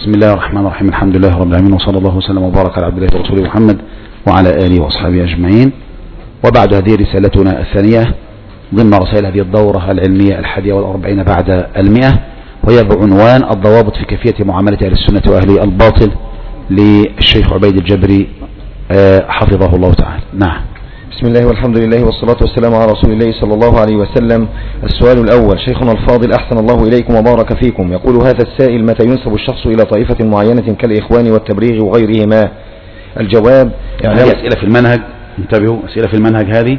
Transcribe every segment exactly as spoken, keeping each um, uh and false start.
بسم الله الرحمن الرحيم. الحمد لله رب العالمين، وصلى الله وسلم وبارك على عبد الله ورسوله محمد وعلى آله وأصحابه أجمعين. وبعد، هذه رسالتنا الثانية ضمن رسائل هذه الدورة العلمية الحادية والأربعين بعد المئة، وهي بعنوان الضوابط في كيفية معاملة أهل السنة وأهل الباطل للشيخ عبيد الجبري حفظه الله تعالى. نعم. بسم الله والحمد لله والصلاة والسلام على رسول الله صلى الله عليه وسلم. السؤال الأول: شيخنا الفاضل أحسن الله إليكم وبارك فيكم، يقول هذا السائل: متى ينسب الشخص إلى طائفة معينة كالإخوان والتبريغ وغيرهما؟ الجواب: يعني هذه أسئلة في المنهج، انتبهوا، أسئلة في المنهج هذه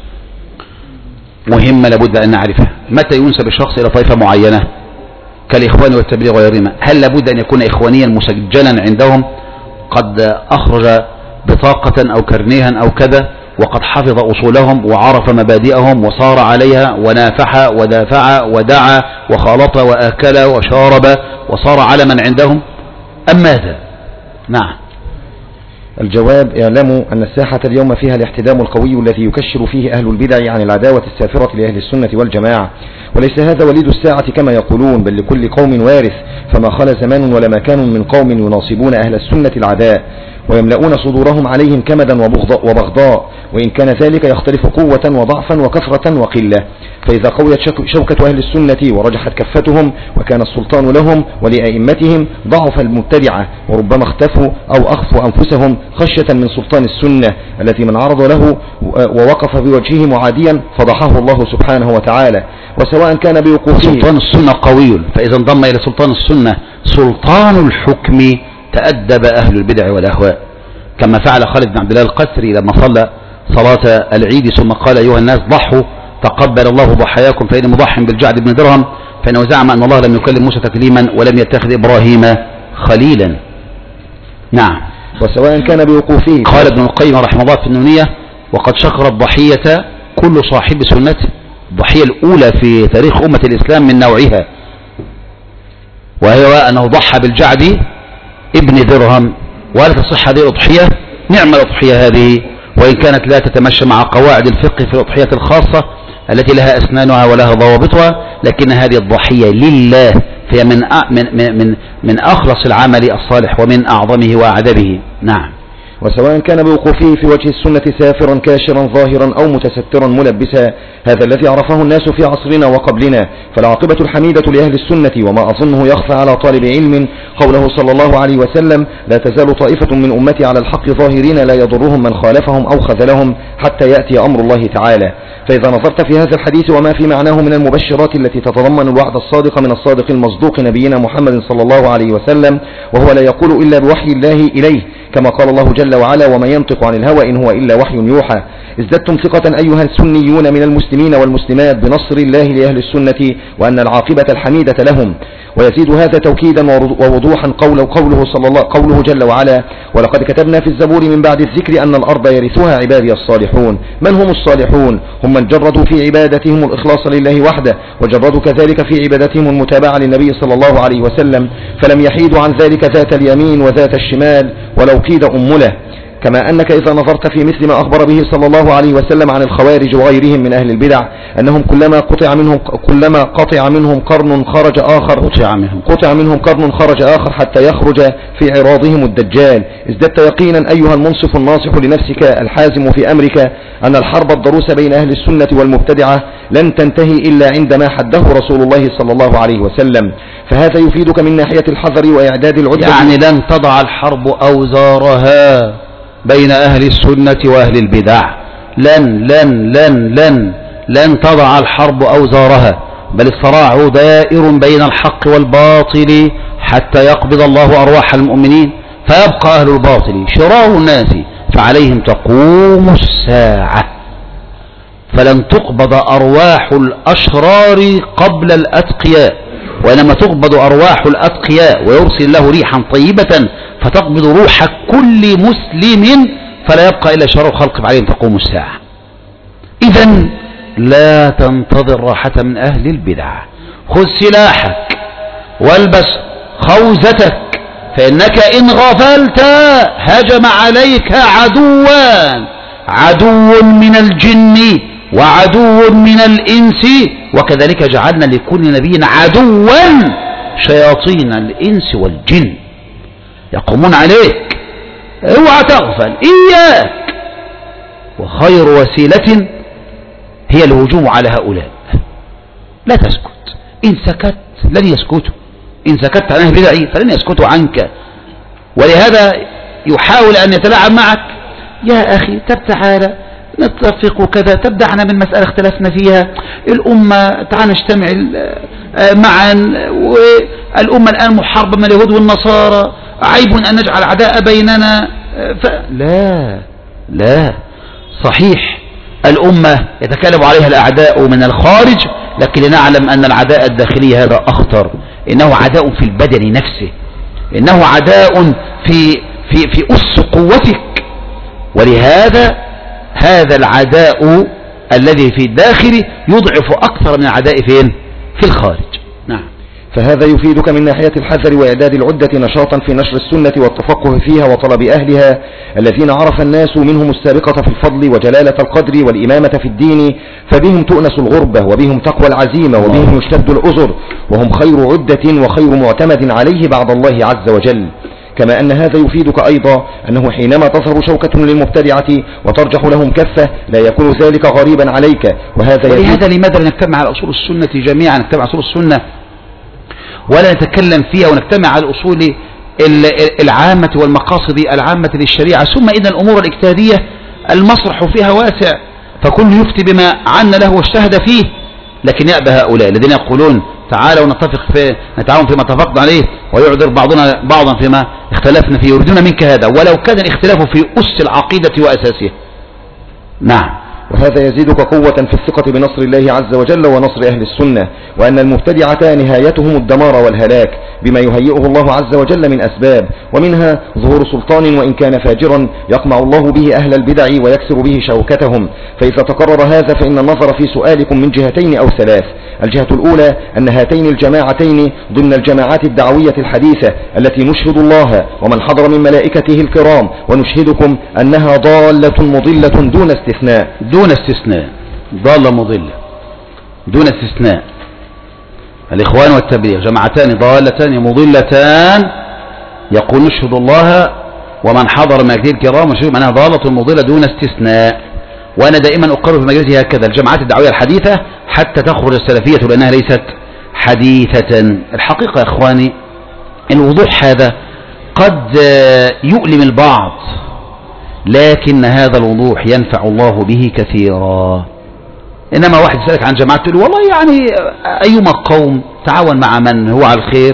مهمة لابد أن نعرفها. متى ينسب الشخص إلى طائفة معينة كالإخوان والتبريغ وغيرهما؟ هل لابد أن يكون إخوانيا مسجلا عندهم قد أخرج بطاقة أو كرنيها أو كذا، وقد حفظ أصولهم وعرف مبادئهم وصار عليها ونافح ودافع ودعا وخالط وآكل وشارب وصار علما عندهم، أم ماذا؟ نعم. الجواب: اعلموا أن الساحة اليوم فيها الاحتدام القوي الذي يكشر فيه أهل البدع عن العداوة السافرة لأهل السنة والجماعة، وليس هذا وليد الساعة كما يقولون، بل لكل قوم وارث، فما خلا زمان ولا مكان من قوم يناصبون أهل السنة العداء ويملؤون صدورهم عليهم كمدا وبغضاء، وإن كان ذلك يختلف قوة وضعفا وكثرة وقلة. فإذا قويت شوكة أهل السنة ورجحت كفتهم وكان السلطان لهم ولأئمتهم، ضعف المبتدعة وربما اختفوا أو أخفوا أنفسهم خشية من سلطان السنة التي من عرض له ووقف بوجهه معاديا فضحه الله سبحانه وتعالى. وسواء كان بوقوفه سلطان السنة قوي، فإذا انضم إلى سلطان السنة سلطان الحكم تأدب أهل البدع والأهواء، كما فعل خالد بن عبد الله القسري لما صلى صلاة العيد ثم قال: أيها الناس ضحوا تقبل الله ضحاياكم، فإني مضح بالجعد بن درهم، فإنه زعم أن الله لم يكلم موسى تكليما ولم يتخذ إبراهيم خليلا. نعم. وسواء كان بوقوفه. قال ابن القيم رحمه الله في النونية: وقد شكر الضحية كل صاحب سنته، الضحية الأولى في تاريخ أمة الإسلام من نوعها، وهي أنه ضحى بالجعد ابن درهم. وهل تصح هذه الأضحية؟ نعم الأضحية هذه، وإن كانت لا تتمشى مع قواعد الفقه في الأضحية الخاصة التي لها أسنانها ولها ضوابطها، لكن هذه الضحية لله، فهي من من من من أخلص العمل الصالح ومن أعظمه وأعدبه. نعم. وسواء كان بوقوفه في وجه السنة سافرا كاشرا ظاهرا أو متسترا ملبسا، هذا الذي عرفه الناس في عصرنا وقبلنا. فالعاقبة الحميدة لأهل السنة، وما أظنه يخفى على طالب علم قوله صلى الله عليه وسلم: لا تزال طائفة من أمتي على الحق ظاهرين لا يضرهم من خالفهم أو خذلهم حتى يأتي أمر الله تعالى. فإذا نظرت في هذا الحديث وما في معناه من المبشرات التي تتضمن الوعد الصادق من الصادق المصدوق نبينا محمد صلى الله عليه وسلم، وهو لا يقول إلا بوحي الله إليه، كما قال الله جل وعلا: وما ينطق عن الهوى إن هو إلا وحي يوحى. ازددتم ثقة أيها السنيون من المسلمين والمسلمات بنصر الله لأهل السنة وأن العاقبة الحميدة لهم. ويزيد هذا توكيدا ووضوحا قوله, قوله, صلى الله قوله جل وعلا: ولقد كتبنا في الزبور من بعد الذكر أن الأرض يرثها عبادي الصالحون. من هم الصالحون؟ هم من جردوا في عبادتهم الإخلاص لله وحده، وجردوا كذلك في عبادتهم المتابعة للنبي صلى الله عليه وسلم، فلم يحيدوا عن ذلك ذات اليمين وذات الشمال ولو قيد أمله. كما أنك إذا نظرت في مثل ما أخبر به صلى الله عليه وسلم عن الخوارج وغيرهم من أهل البدع أنهم كلما قطع منهم كلما قطع منهم قرن خرج آخر قطع منهم قطع منهم قرن خرج آخر حتى يخرج في عراضهم الدجال. ازددت يقينا أيها المنصف الناصح لنفسك الحازم في أمرك أن الحرب الضروس بين أهل السنة والمبتدعة لن تنتهي إلا عندما حده رسول الله صلى الله عليه وسلم. فهذا يفيدك من ناحية الحذر وإعداد العدة، يعني لن تضع الحرب أوزارها بين أهل السنة وأهل البدع، لن لن لن لن لن تضع الحرب أوزارها، بل الصراع دائر بين الحق والباطل حتى يقبض الله أرواح المؤمنين، فيبقى أهل الباطل شرار الناس، فعليهم تقوم الساعة، فلن تقبض أرواح الأشرار قبل الأتقياء، وإنما تقبض أرواح الأتقياء ويرسل له ريحا طيبة فتقبض روح كل مسلم، فلا يبقى إلا شر الخلق، عليهم تقوم الساعة. إذن لا تنتظر راحة من أهل البدع، خذ سلاحك والبس خوذتك، فإنك إن غفلت هجم عليك عدوان، عدو من الجن وعدو من الإنس، وكذلك جعلنا لكل نبي عدوا شياطين الإنس والجن. يقومون عليك، اوعى تغفل، إياك. وخير وسيلة هي الهجوم على هؤلاء. لا تسكت، إن سكت لن يسكتوا، إن سكت عن أهل البدع فلن يسكتوا عنك. ولهذا يحاول أن يتلاعب معك. يا أخي طب تعالى نتفق وكذا، تبدعنا من مسألة اختلفنا فيها، الأمة تعال نجتمع معا، والأمة الآن محاربة من اليهود والنصارى، عيب أن نجعل عداء بيننا. ف... لا لا صحيح الأمة يتكلم عليها الأعداء من الخارج، لكن لنعلم أن العداء الداخلي هذا أخطر. إنه عداء في البدن نفسه، إنه عداء في في في أس قوتك. ولهذا هذا العداء الذي في الداخل يضعف أكثر من العداء فين؟ في الخارج. نعم. فهذا يفيدك من ناحية الحذر وإعداد العدة نشاطا في نشر السنة والتفقه فيها وطلب أهلها الذين عرف الناس منهم السابقة في الفضل وجلالة القدر والإمامة في الدين، فبهم تؤنس الغربة وبهم تقوى العزيمة وبهم يشتد الأزر، وهم خير عدة وخير معتمد عليه بعد الله عز وجل. كما أن هذا يفيدك أيضا أنه حينما تظهر شوكة للمبتدعة وترجح لهم كفة لا يكون ذلك غريبا عليك. وهذا ولهذا لماذا نجتمع على أصول السنة جميعا، نجتمع على أصول السنة ولا نتكلم فيها، ونجتمع على الأصول العامة والمقاصد العامة للشريعة. ثم إن الأمور الاجتهادية المسرح فيها واسع، فكل يفتي بما عنا له واجتهد فيه. لكن يأبى هؤلاء الذين يقولون تعالوا نتفق في نتعاون فيما اتفقنا عليه ويعذر بعضنا بعضا فيما اختلفنا فيه، يريدون منك هذا ولو كان الاختلاف في أس العقيدة وأساسها. نعم. وهذا يزيدك قوة في الثقة بنصر الله عز وجل ونصر أهل السنة، وأن المبتدعة نهايتهم الدمار والهلاك بما يهيئه الله عز وجل من أسباب، ومنها ظهور سلطان وإن كان فاجرا يقمع الله به أهل البدع ويكسر به شوكتهم. فإذا تقرر هذا فإن النظر في سؤالكم من جهتين أو ثلاث. الجهة الأولى أن هاتين الجماعتين ضمن الجماعات الدعوية الحديثة التي نشهد الله ومن حضر من ملائكته الكرام ونشهدكم أنها ضالة مضلة دون استثناء. دون استثناء، ضالة مضلة دون استثناء. الإخوان والتبليغ جماعتان ضالتان مضلتان، يقول نشهد الله ومن حضر من ملائكته الكرام ونشهدكم أنها ضالة مضلة دون استثناء. وأنا دائما أقرر في مجلسي هكذا الجماعات الدعوية الحديثة حتى تخرج السلفية لأنها ليست حديثة. الحقيقة يا إخواني الوضوح هذا قد يؤلم البعض، لكن هذا الوضوح ينفع الله به كثيرا. إنما واحد يسألك عن جماعة تقول والله يعني أيما قوم تعاون مع من هو على الخير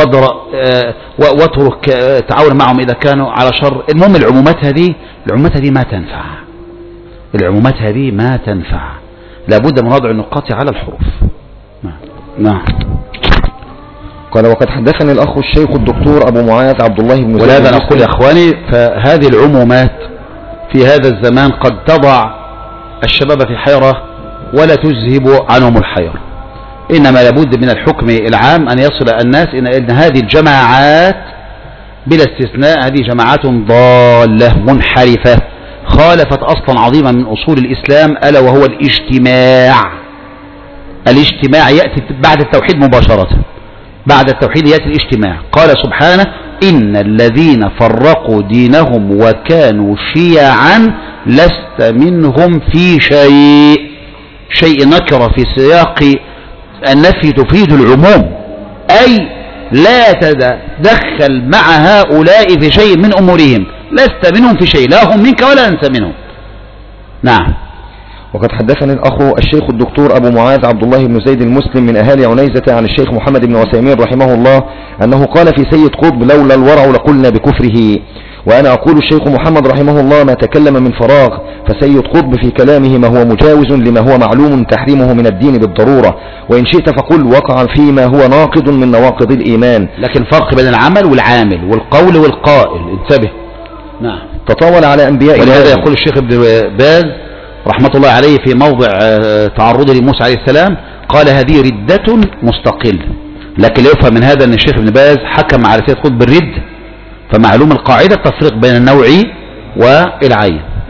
واترك تعاون معهم إذا كانوا على شر. المهم العمومات هذه العمومات هذه ما تنفع، العمومات هذه ما تنفع، لابد من وضع النقاط على الحروف. نعم. قال وقد حدثني الأخ الشيخ الدكتور أبو معاذ عبد الله بن زيد. ولهذا نقول يا إخواني فهذه العمومات في هذا الزمان قد تضع الشباب في حيرة ولا تذهب عنهم الحيرة. إنما لابد من الحكم العام أن يصل الناس إن هذه الجماعات بلا استثناء هذه جماعات ضالة منحرفة خالفت أصلا عظيما من أصول الإسلام ألا وهو الاجتماع. الاجتماع يأتي بعد التوحيد مباشرة، بعد التوحيد يأتي الاجتماع. قال سبحانه إن الذين فرقوا دينهم وكانوا شيعا لست منهم في شيء. شيء نكر في سياق النفي تفيد العموم، أي لا تتدخل مع هؤلاء في شيء من أمورهم، لست منهم في شيء، لا هم منك ولا أنت منهم. نعم. وقد حدثني الأخ الشيخ الدكتور أبو معاذ عبد الله بن زيد المسلم من أهالي عنيزة عن الشيخ محمد بن عثيمين رحمه الله أنه قال في سيد قطب لولا الورع لقلنا بكفره. وأنا أقول الشيخ محمد رحمه الله ما تكلم من فراغ، فسيد قطب في كلامه ما هو مجاوز لما هو معلوم تحريمه من الدين بالضرورة، وإن شئت فقل وقع فيما هو ناقض من نواقض الإيمان. لكن فرق بين العمل والعامل والقول والقائل، انتبه. نعم. تطاول على أنبياء. ولهذا يقول الشيخ ابن باز رحمة الله عليه في موضع تعرضه لموسى عليه السلام قال هذه ردة مستقل. لكن لا يفهم من هذا أن الشيخ ابن باز حكم على سيد قطب بالرد، فمعلوم القاعدة التفريق بين النوعي والعين. نعم.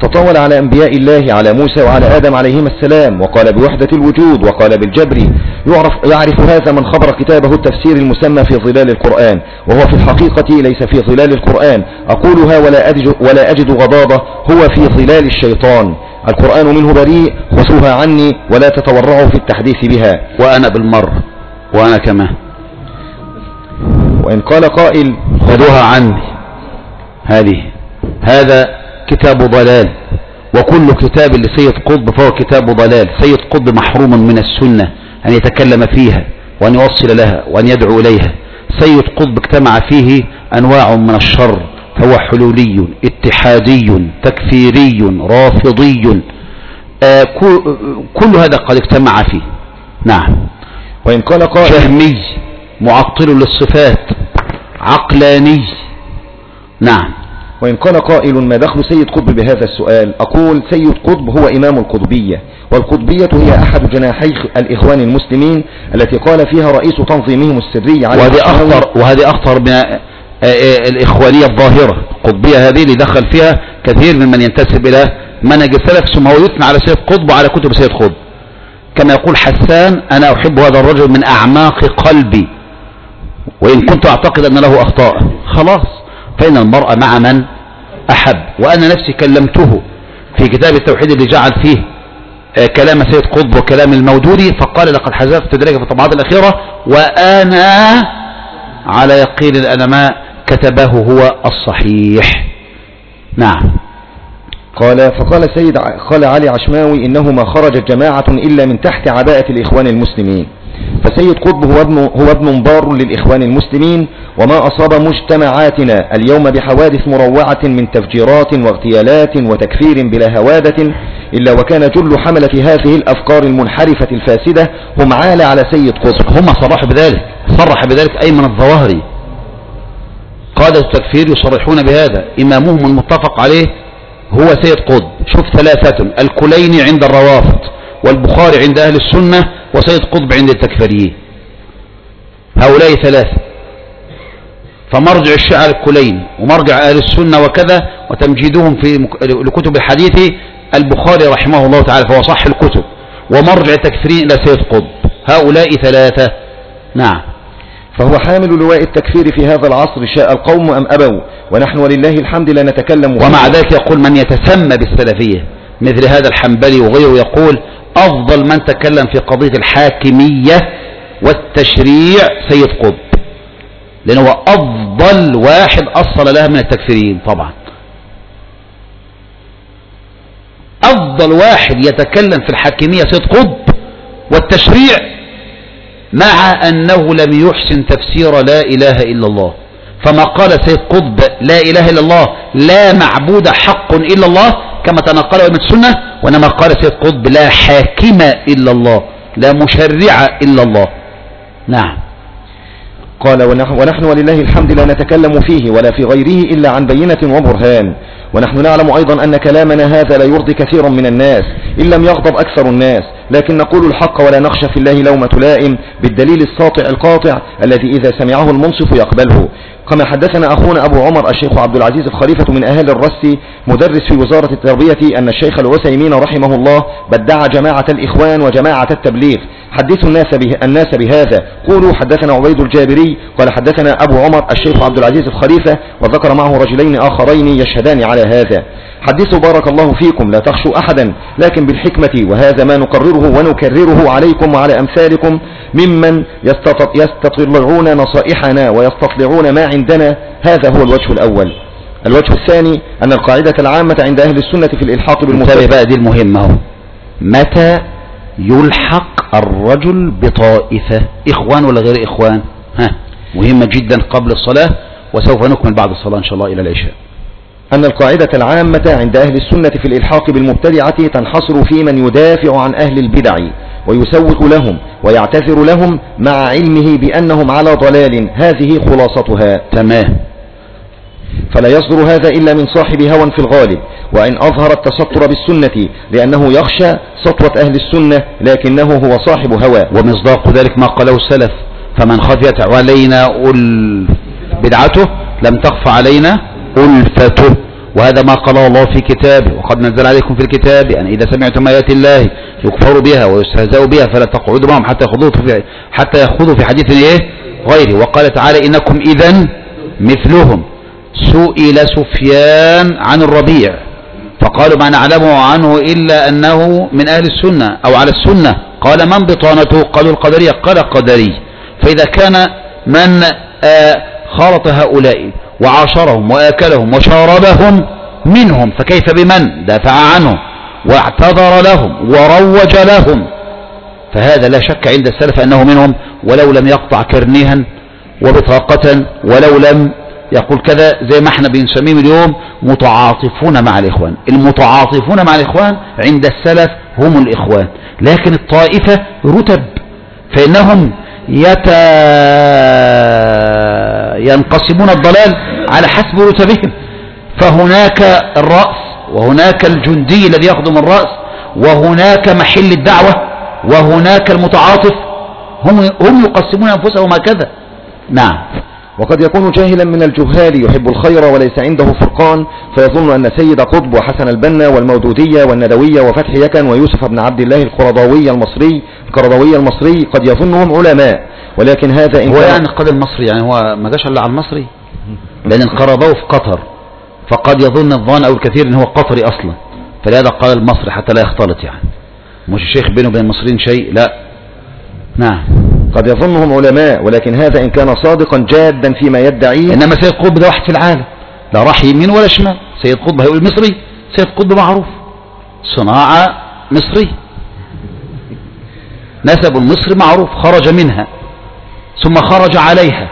تطاول على أنبياء الله على موسى وعلى آدم عليهما السلام، وقال بوحدة الوجود وقال بالجبر. يعرف, يعرف هذا من خبر كتابه التفسير المسمى في ظلال القرآن، وهو في الحقيقة ليس في ظلال القرآن، أقولها ولا أجد, ولا أجد غضاضة، هو في ظلال الشيطان. القرآن منه بريء، خذوها عني ولا تتورعوا في التحديث بها. وأنا بالمر وأنا كمان. وإن قال قائل خذوها عني، هذه هذا كتاب ضلال، وكل كتاب لسيد قطب فهو كتاب ضلال. سيد قطب محروم من السنة أن يتكلم فيها وأن يوصل لها وأن يدعو إليها. سيد قطب اجتمع فيه أنواع من الشر، فهو حلولي، اتحادي، تكفيري، رافضي، آه كل هذا قد اجتمع فيه. نعم. وإن قال قائل جهمي، معطل للصفات، عقلاني. نعم. وإن قال قائل ما دخل سيد قطب بهذا السؤال، أقول سيد قطب هو إمام القطبية، والقطبية هي أحد جناحي الإخوان المسلمين التي قال فيها رئيس تنظيمهم السري علي وهذه أخطر, وهذه أخطر من الإخوانية الظاهرة. القطبية هذه اللي دخل فيها كثير من من ينتسب إلى منهج السلف، ثم هو يثنى على سيد قطب وعلى كتب سيد قطب. كما يقول حسان أنا أحب هذا الرجل من أعماق قلبي، وإن كنت أعتقد أن له أخطاء. خلاص، فإن المرء مع من أحب. وأنا نفسي كلمته في كتاب التوحيد اللي جعل فيه كلام سيد قطب وكلام المودودي، فقال لقد حذفت ذلك في الطبعات الأخيرة وأنا على يقين أن ما كتبه هو الصحيح. نعم. قال فقال سيد قال علي عشماوي إنه ما خرجت جماعة إلا من تحت عباءة الإخوان المسلمين. فسيد قطب هو ابن, هو ابن بار للإخوان المسلمين، وما أصاب مجتمعاتنا اليوم بحوادث مروعة من تفجيرات واغتيالات وتكفير بلا هوادة إلا وكان جل حملة هذه الأفكار المنحرفة الفاسدة هم عالة على سيد قطب. هم صرح بذلك، صرح بذلك أيمن الظواهري، قادة التكفير يصرحون بهذا. إمامهم المتفق عليه هو سيد قطب. شوف ثلاثة: الكليني عند الروافض، والبخاري عند أهل السنة، وسيد قطب عند التكفيريين. هؤلاء ثلاثة. فمرجع الشيعة الكليني، ومرجع أهل السنة وكذا، وتمجيدهم في لكتب الحديث البخاري رحمه الله تعالى فهو صح الكتب، ومرجع التكفيرين إلى سيد قطب. هؤلاء ثلاثة. نعم. فهو حامل لواء التكفير في هذا العصر شاء القوم أم أبوا، ونحن ولله الحمد لا نتكلم. ومع ذلك يقول من يتسمى بالسلفية مثل هذا الحنبلي وغيره، يقول أفضل من تكلم في قضية الحاكمية والتشريع سيد قطب، لأنه أفضل واحد أصل لها من التكفيرين. طبعا أفضل واحد يتكلم في الحاكمية سيد قطب والتشريع، مع أنه لم يحسن تفسير لا إله إلا الله. فما قال سيد قطب لا إله إلا الله لا معبود حق إلا الله كما تنقل أئمة السنة، وإنما قال سيد قطب لا حاكم إلا الله، لا مشرع إلا الله. نعم. قال ونحن ولله الحمد لا نتكلم فيه ولا في غيره إلا عن بينة وبرهان، ونحن نعلم أيضا أن كلامنا هذا لا يرضي كثيرا من الناس إن لم يغضب أكثر الناس، لكن نقول الحق ولا نخشى في الله لومة لائم بالدليل الساطع القاطع الذي إذا سمعه المنصف يقبله. كما حدثنا أخونا أبو عمر الشيخ عبد العزيز الخليفة من أهل الرس مدرس في وزارة التربية أن الشيخ العثيمين رحمه الله بدع جماعة الإخوان وجماعة التبليغ. حدثوا الناس, به الناس بهذا. قولوا حدثنا عبيد الجابري قال حدثنا أبو عمر الشيخ عبد العزيز الخليفة، وذكر معه رجلين آخرين يشهدان على هذا. حدثوا بارك الله فيكم لا تخشوا أحدا لكن بالحكمة، وهذا ما نقرره ونكرره عليكم وعلى أمثالكم ممن يستطلعون نصائحنا ويستطلعون ما عندنا. هذا هو الوجه الأول. الوجه الثاني أن القاعدة العامة عند أهل السنة في الإلحاق بالمتابعة. بقى دي المهمة، متى يلحق الرجل بطائفة، إخوان ولا غير إخوان؟ ها مهمة جدا قبل الصلاة، وسوف نكمل بعد الصلاة إن شاء الله إلى العشاء. أن القاعدة العامة عند أهل السنة في الإلحاق بالمبتدعة تنحصر في من يدافع عن أهل البدع ويسوق لهم ويعتذر لهم مع علمه بأنهم على ضلال. هذه خلاصتها. تمام. فلا يصدر هذا إلا من صاحب هوى في الغالب، وإن أظهر التسطر بالسنة لأنه يخشى سطوة أهل السنة لكنه هو صاحب هوى. ومصداق ذلك ما قاله السلف: فمن خفيت علينا بدعته لم تخف علينا ألفته، وهذا ما قاله الله في كتابه، وقد نزل عليكم في الكتاب أن إذا سمعتم آيات الله يكفر بها ويستهزأ بها فلا تقعدوا معهم حتى يخوضوا في حتى يخوضوا في حديث إيه غيره. وقال تعالى إنكم إذن مثلهم. سئل سفيان عن الربيع فقالوا ما نعلمه عنه إلا أنه من أهل السنة أو على السنة. قال من بطانته؟ قالوا القدرية. قال قدري. فإذا كان من خالط هؤلاء وعاشرهم وآكلهم وشاربهم منهم فكيف بمن دافع عنهم واعتذر لهم وروج لهم؟ فهذا لا شك عند السلف أنه منهم، ولو لم يقطع كرنيها وبطاقة، ولو لم يقول كذا، زي ما احنا بنسميهم اليوم متعاطفون مع الإخوان. المتعاطفون مع الإخوان عند السلف هم الإخوان، لكن الطائفة رتب، فإنهم يت... ينقسمون الضلال على حسب رتبهم. فهناك الرأس، وهناك الجندي الذي يخدم الرأس، وهناك محل الدعوة، وهناك المتعاطف. هم, هم يقسمون أنفسهم هكذا. نعم. وقد يكون جاهلا من الجهال يحب الخير وليس عنده فرقان، فيظن أن سيد قطب وحسن البنا والمودودية والندوية وفتح يكن ويوسف بن عبد الله القرضاوي المصري القرضاوي المصري قد يظنهم علماء، ولكن هذا إن هو يعني قد المصري، يعني هو ما جاش الا على المصري، لأن القرضاوي في قطر، فقد يظن الظان أو الكثير أنه هو قطري أصلا، فلهذا قال المصري حتى لا يختلط، يعني مش الشيخ بينه وبين المصريين شيء، لا. نعم. قد يظنهم علماء، ولكن هذا إن كان صادقا جادا فيما يدعيه. إنما سيد قطب ده واحد في العالم، لا راح يمين ولا شمال. سيد قطب هيقول مصري، سيد قطب معروف، صناعة مصري، نسب مصر معروف، خرج منها ثم خرج عليها.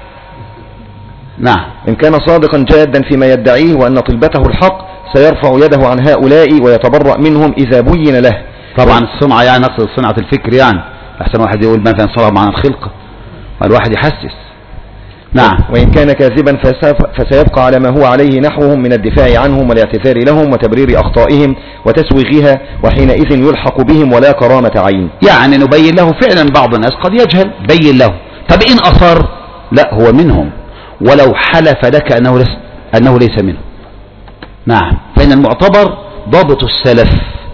نعم. إن كان صادقا جادا فيما يدعيه وأن طلبته الحق سيرفع يده عن هؤلاء ويتبرأ منهم إذا بين له. طبعا الصنعة يعني نقصد صنعة الفكر، يعني أحسن واحد يقول مثلا صنع معنى الخلقة، الواحد يحسس. نعم. وإن كان كاذبا فسيبقى على ما هو عليه نحوهم من الدفاع عنهم والاعتذار لهم وتبرير أخطائهم وتسويغها، وحينئذ يلحق بهم ولا كرامة عين. يعني نبين له فعلا، بعض الناس قد يجهل، بين له. طب إن أصر لا هو منهم، ولو حلف لك أنه ليس, أنه ليس منهم. نعم. فإن المعتبر ضابط السلف.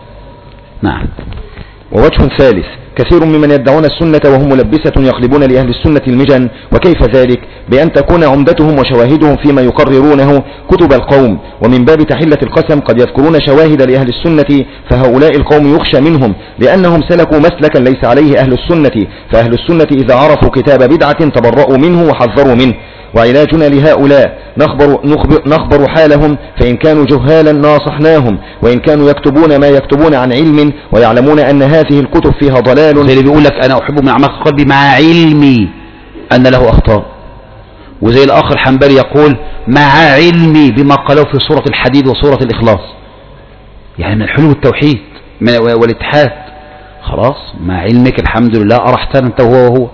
نعم. ووجه ثالث: كثير ممن يدعون السنة وهم ملبسة يقلبون لأهل السنة المجن. وكيف ذلك؟ بأن تكون عمدتهم وشواهدهم فيما يقررونه كتب القوم، ومن باب تحلة القسم قد يذكرون شواهد لأهل السنة، فهؤلاء القوم يخشى منهم لأنهم سلكوا مسلكا ليس عليه أهل السنة، فأهل السنة إذا عرفوا كتاب بدعة تبرؤوا منه وحذروا منه. وعلاجنا لهؤلاء نخبر, نخبر, نخبر حالهم، فإن كانوا جهالا ناصحناهم، وإن كانوا يكتبون ما يكتبون عن علم ويعلمون أن هذه الكتب فيها ضلال. زي اللي بيقول لك أنا أحب من أعماق قلبي مع علمي أن له أخطاء، وزي الآخر حنبلي يقول مع علمي بما قالوا في سورة الحديد وسورة الإخلاص، يعني من الحلو التوحيد والاتحاد. خلاص مع علمك الحمد لله أرحتنا أنت وهو وهو.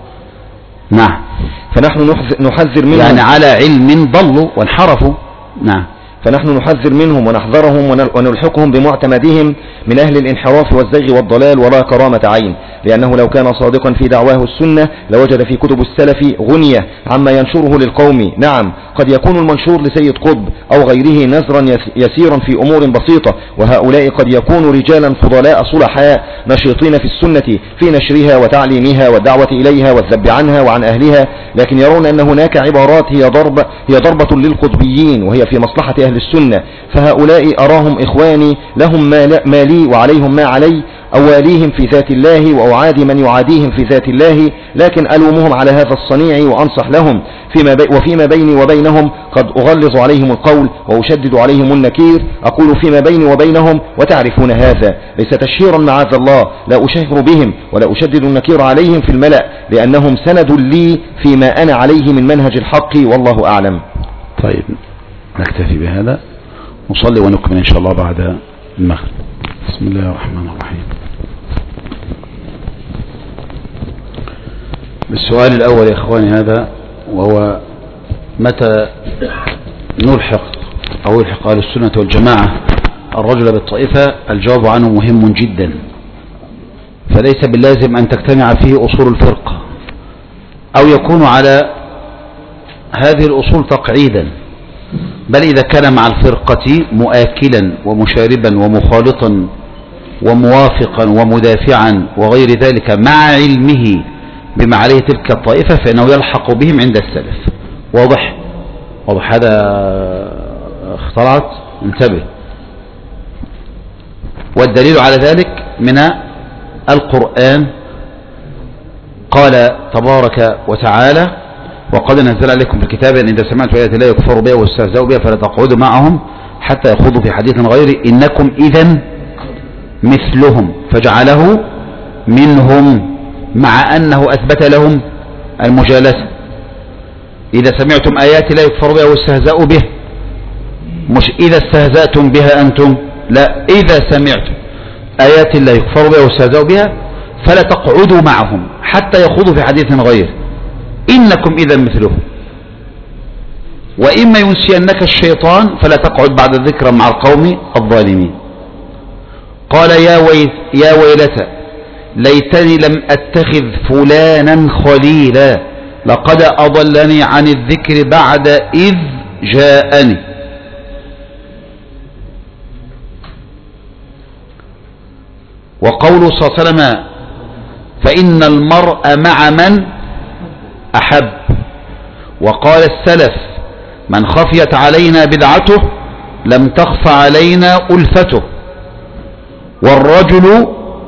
نعم. فنحن نحذر منهم، يعني على علم ضلوا وانحرفوا. نعم. فنحن نحذر منهم ونحذرهم ونلحقهم بمعتمدهم من أهل الانحراف والزيغ والضلال ولا كرامة عين، لأنه لو كان صادقا في دعواه السنة لوجد في كتب السلف غنية عما ينشره للقوم. نعم. قد يكون المنشور لسيد قطب أو غيره نزرا يسيرا في أمور بسيطة، وهؤلاء قد يكونوا رجالا فضلاء صلحاء نشيطين في السنة في نشرها وتعليمها والدعوة إليها والذب عنها وعن أهلها، لكن يرون أن هناك عبارات هي ضرب هي ضربة للقطبيين وهي في مصلحة أهل السنة، فهؤلاء أراهم إخواني لهم ما لي وعليهم ما علي، أواليهم في ذات الله وأعادي من يعاديهم في ذات الله، لكن ألومهم على هذا الصنيع وأنصح لهم فيما بي وفيما بيني وبينهم قد أغلظ عليهم القول وأشدد عليهم النكير. أقول فيما بيني وبينهم وتعرفون هذا، ليس تشهيرا معاذ الله، لا أشهر بهم ولا أشدد النكير عليهم في الملأ، لأنهم سند لي فيما أنا عليه من منهج الحق، والله أعلم. طيب نكتفي بهذا، نصلي ونكمل إن شاء الله بعد المغرب. بسم الله الرحمن الرحيم. السؤال الأول يا إخواني هذا، وهو متى نلحق أو يلحق أهل السنة والجماعة الرجل بالطائفة؟ الجواب عنه مهم جدا، فليس باللازم أن تجتمع فيه أصول الفرقة أو يكون على هذه الأصول تقعيدا، بل إذا كان مع الفرقة مؤاكلا ومشاربا ومخالطا وموافقا ومدافعا وغير ذلك مع علمه بما عليه تلك الطائفة فإنه يلحق بهم عند السلف. واضح؟ واضح هذا اخترعت؟ انتبه. والدليل على ذلك من القرآن، قال تبارك وتعالى: وقد نزل عليكم في الكتاب أن إذا سمعتم آيات الله يكفر بها واستهزأوا بها فلا تقعدوا معهم حتى يخوضوا في حديث غيره إنكم إذن مثلهم، فجعله منهم مع أنه أثبت لهم المجالسة. إذا سمعتم آيات الله يكفر بها واستهزأوا بها، مش إذا استهزأتم بها أنتم، لا، إذا سمعتم آيات الله يكفر بها واستهزأوا بها فلا تقعدوا معهم حتى يخوضوا في حديث غيره إنكم إذا مثلهم، وإما ينسينك الشيطان فلا تقعد بعد الذكر مع القوم الظالمين. قال: يا ويل يا ويلتى ليتني لم أتخذ فلانا خليلا لقد أضلني عن الذكر بعد إذ جاءني. وقوله صلى الله عليه وسلم: فإن المرء مع من أحب. وقال السلف: من خفيت علينا بدعته لم تخف علينا ألفته. والرجل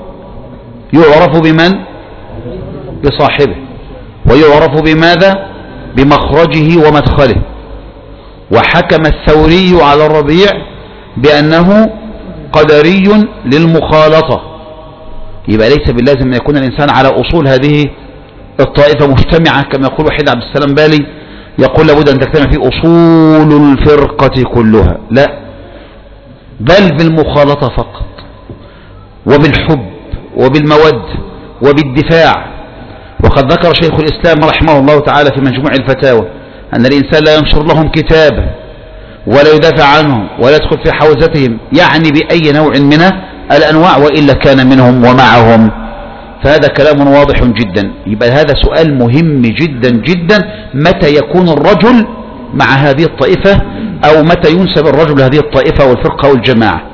يعرف بمن؟ بصاحبه. ويعرف بماذا؟ بمخرجه ومدخله. وحكم الثوري على الربيع بأنه قدري للمخالطة. يبقى ليس باللازم أن يكون الإنسان على أصول هذه الطائفة مجتمعة، كما يقول وحيد عبد السلام بالي، يقول لابد أن تجتمع في أصول الفرقة كلها، لا، بل بالمخالطة فقط، وبالحب وبالمود وبالدفاع. وقد ذكر شيخ الإسلام رحمه الله تعالى في مجموع الفتاوى أن الإنسان لا ينشر لهم كتابا ولا يدافع عنهم ولا يدخل في حوزتهم، يعني بأي نوع من الأنواع، وإلا كان منهم ومعهم. فهذا كلام واضح جدا. يبقى هذا سؤال مهم جدا جدا، متى يكون الرجل مع هذه الطائفة، أو متى ينسب الرجل لهذه الطائفة والفرقة والجماعة.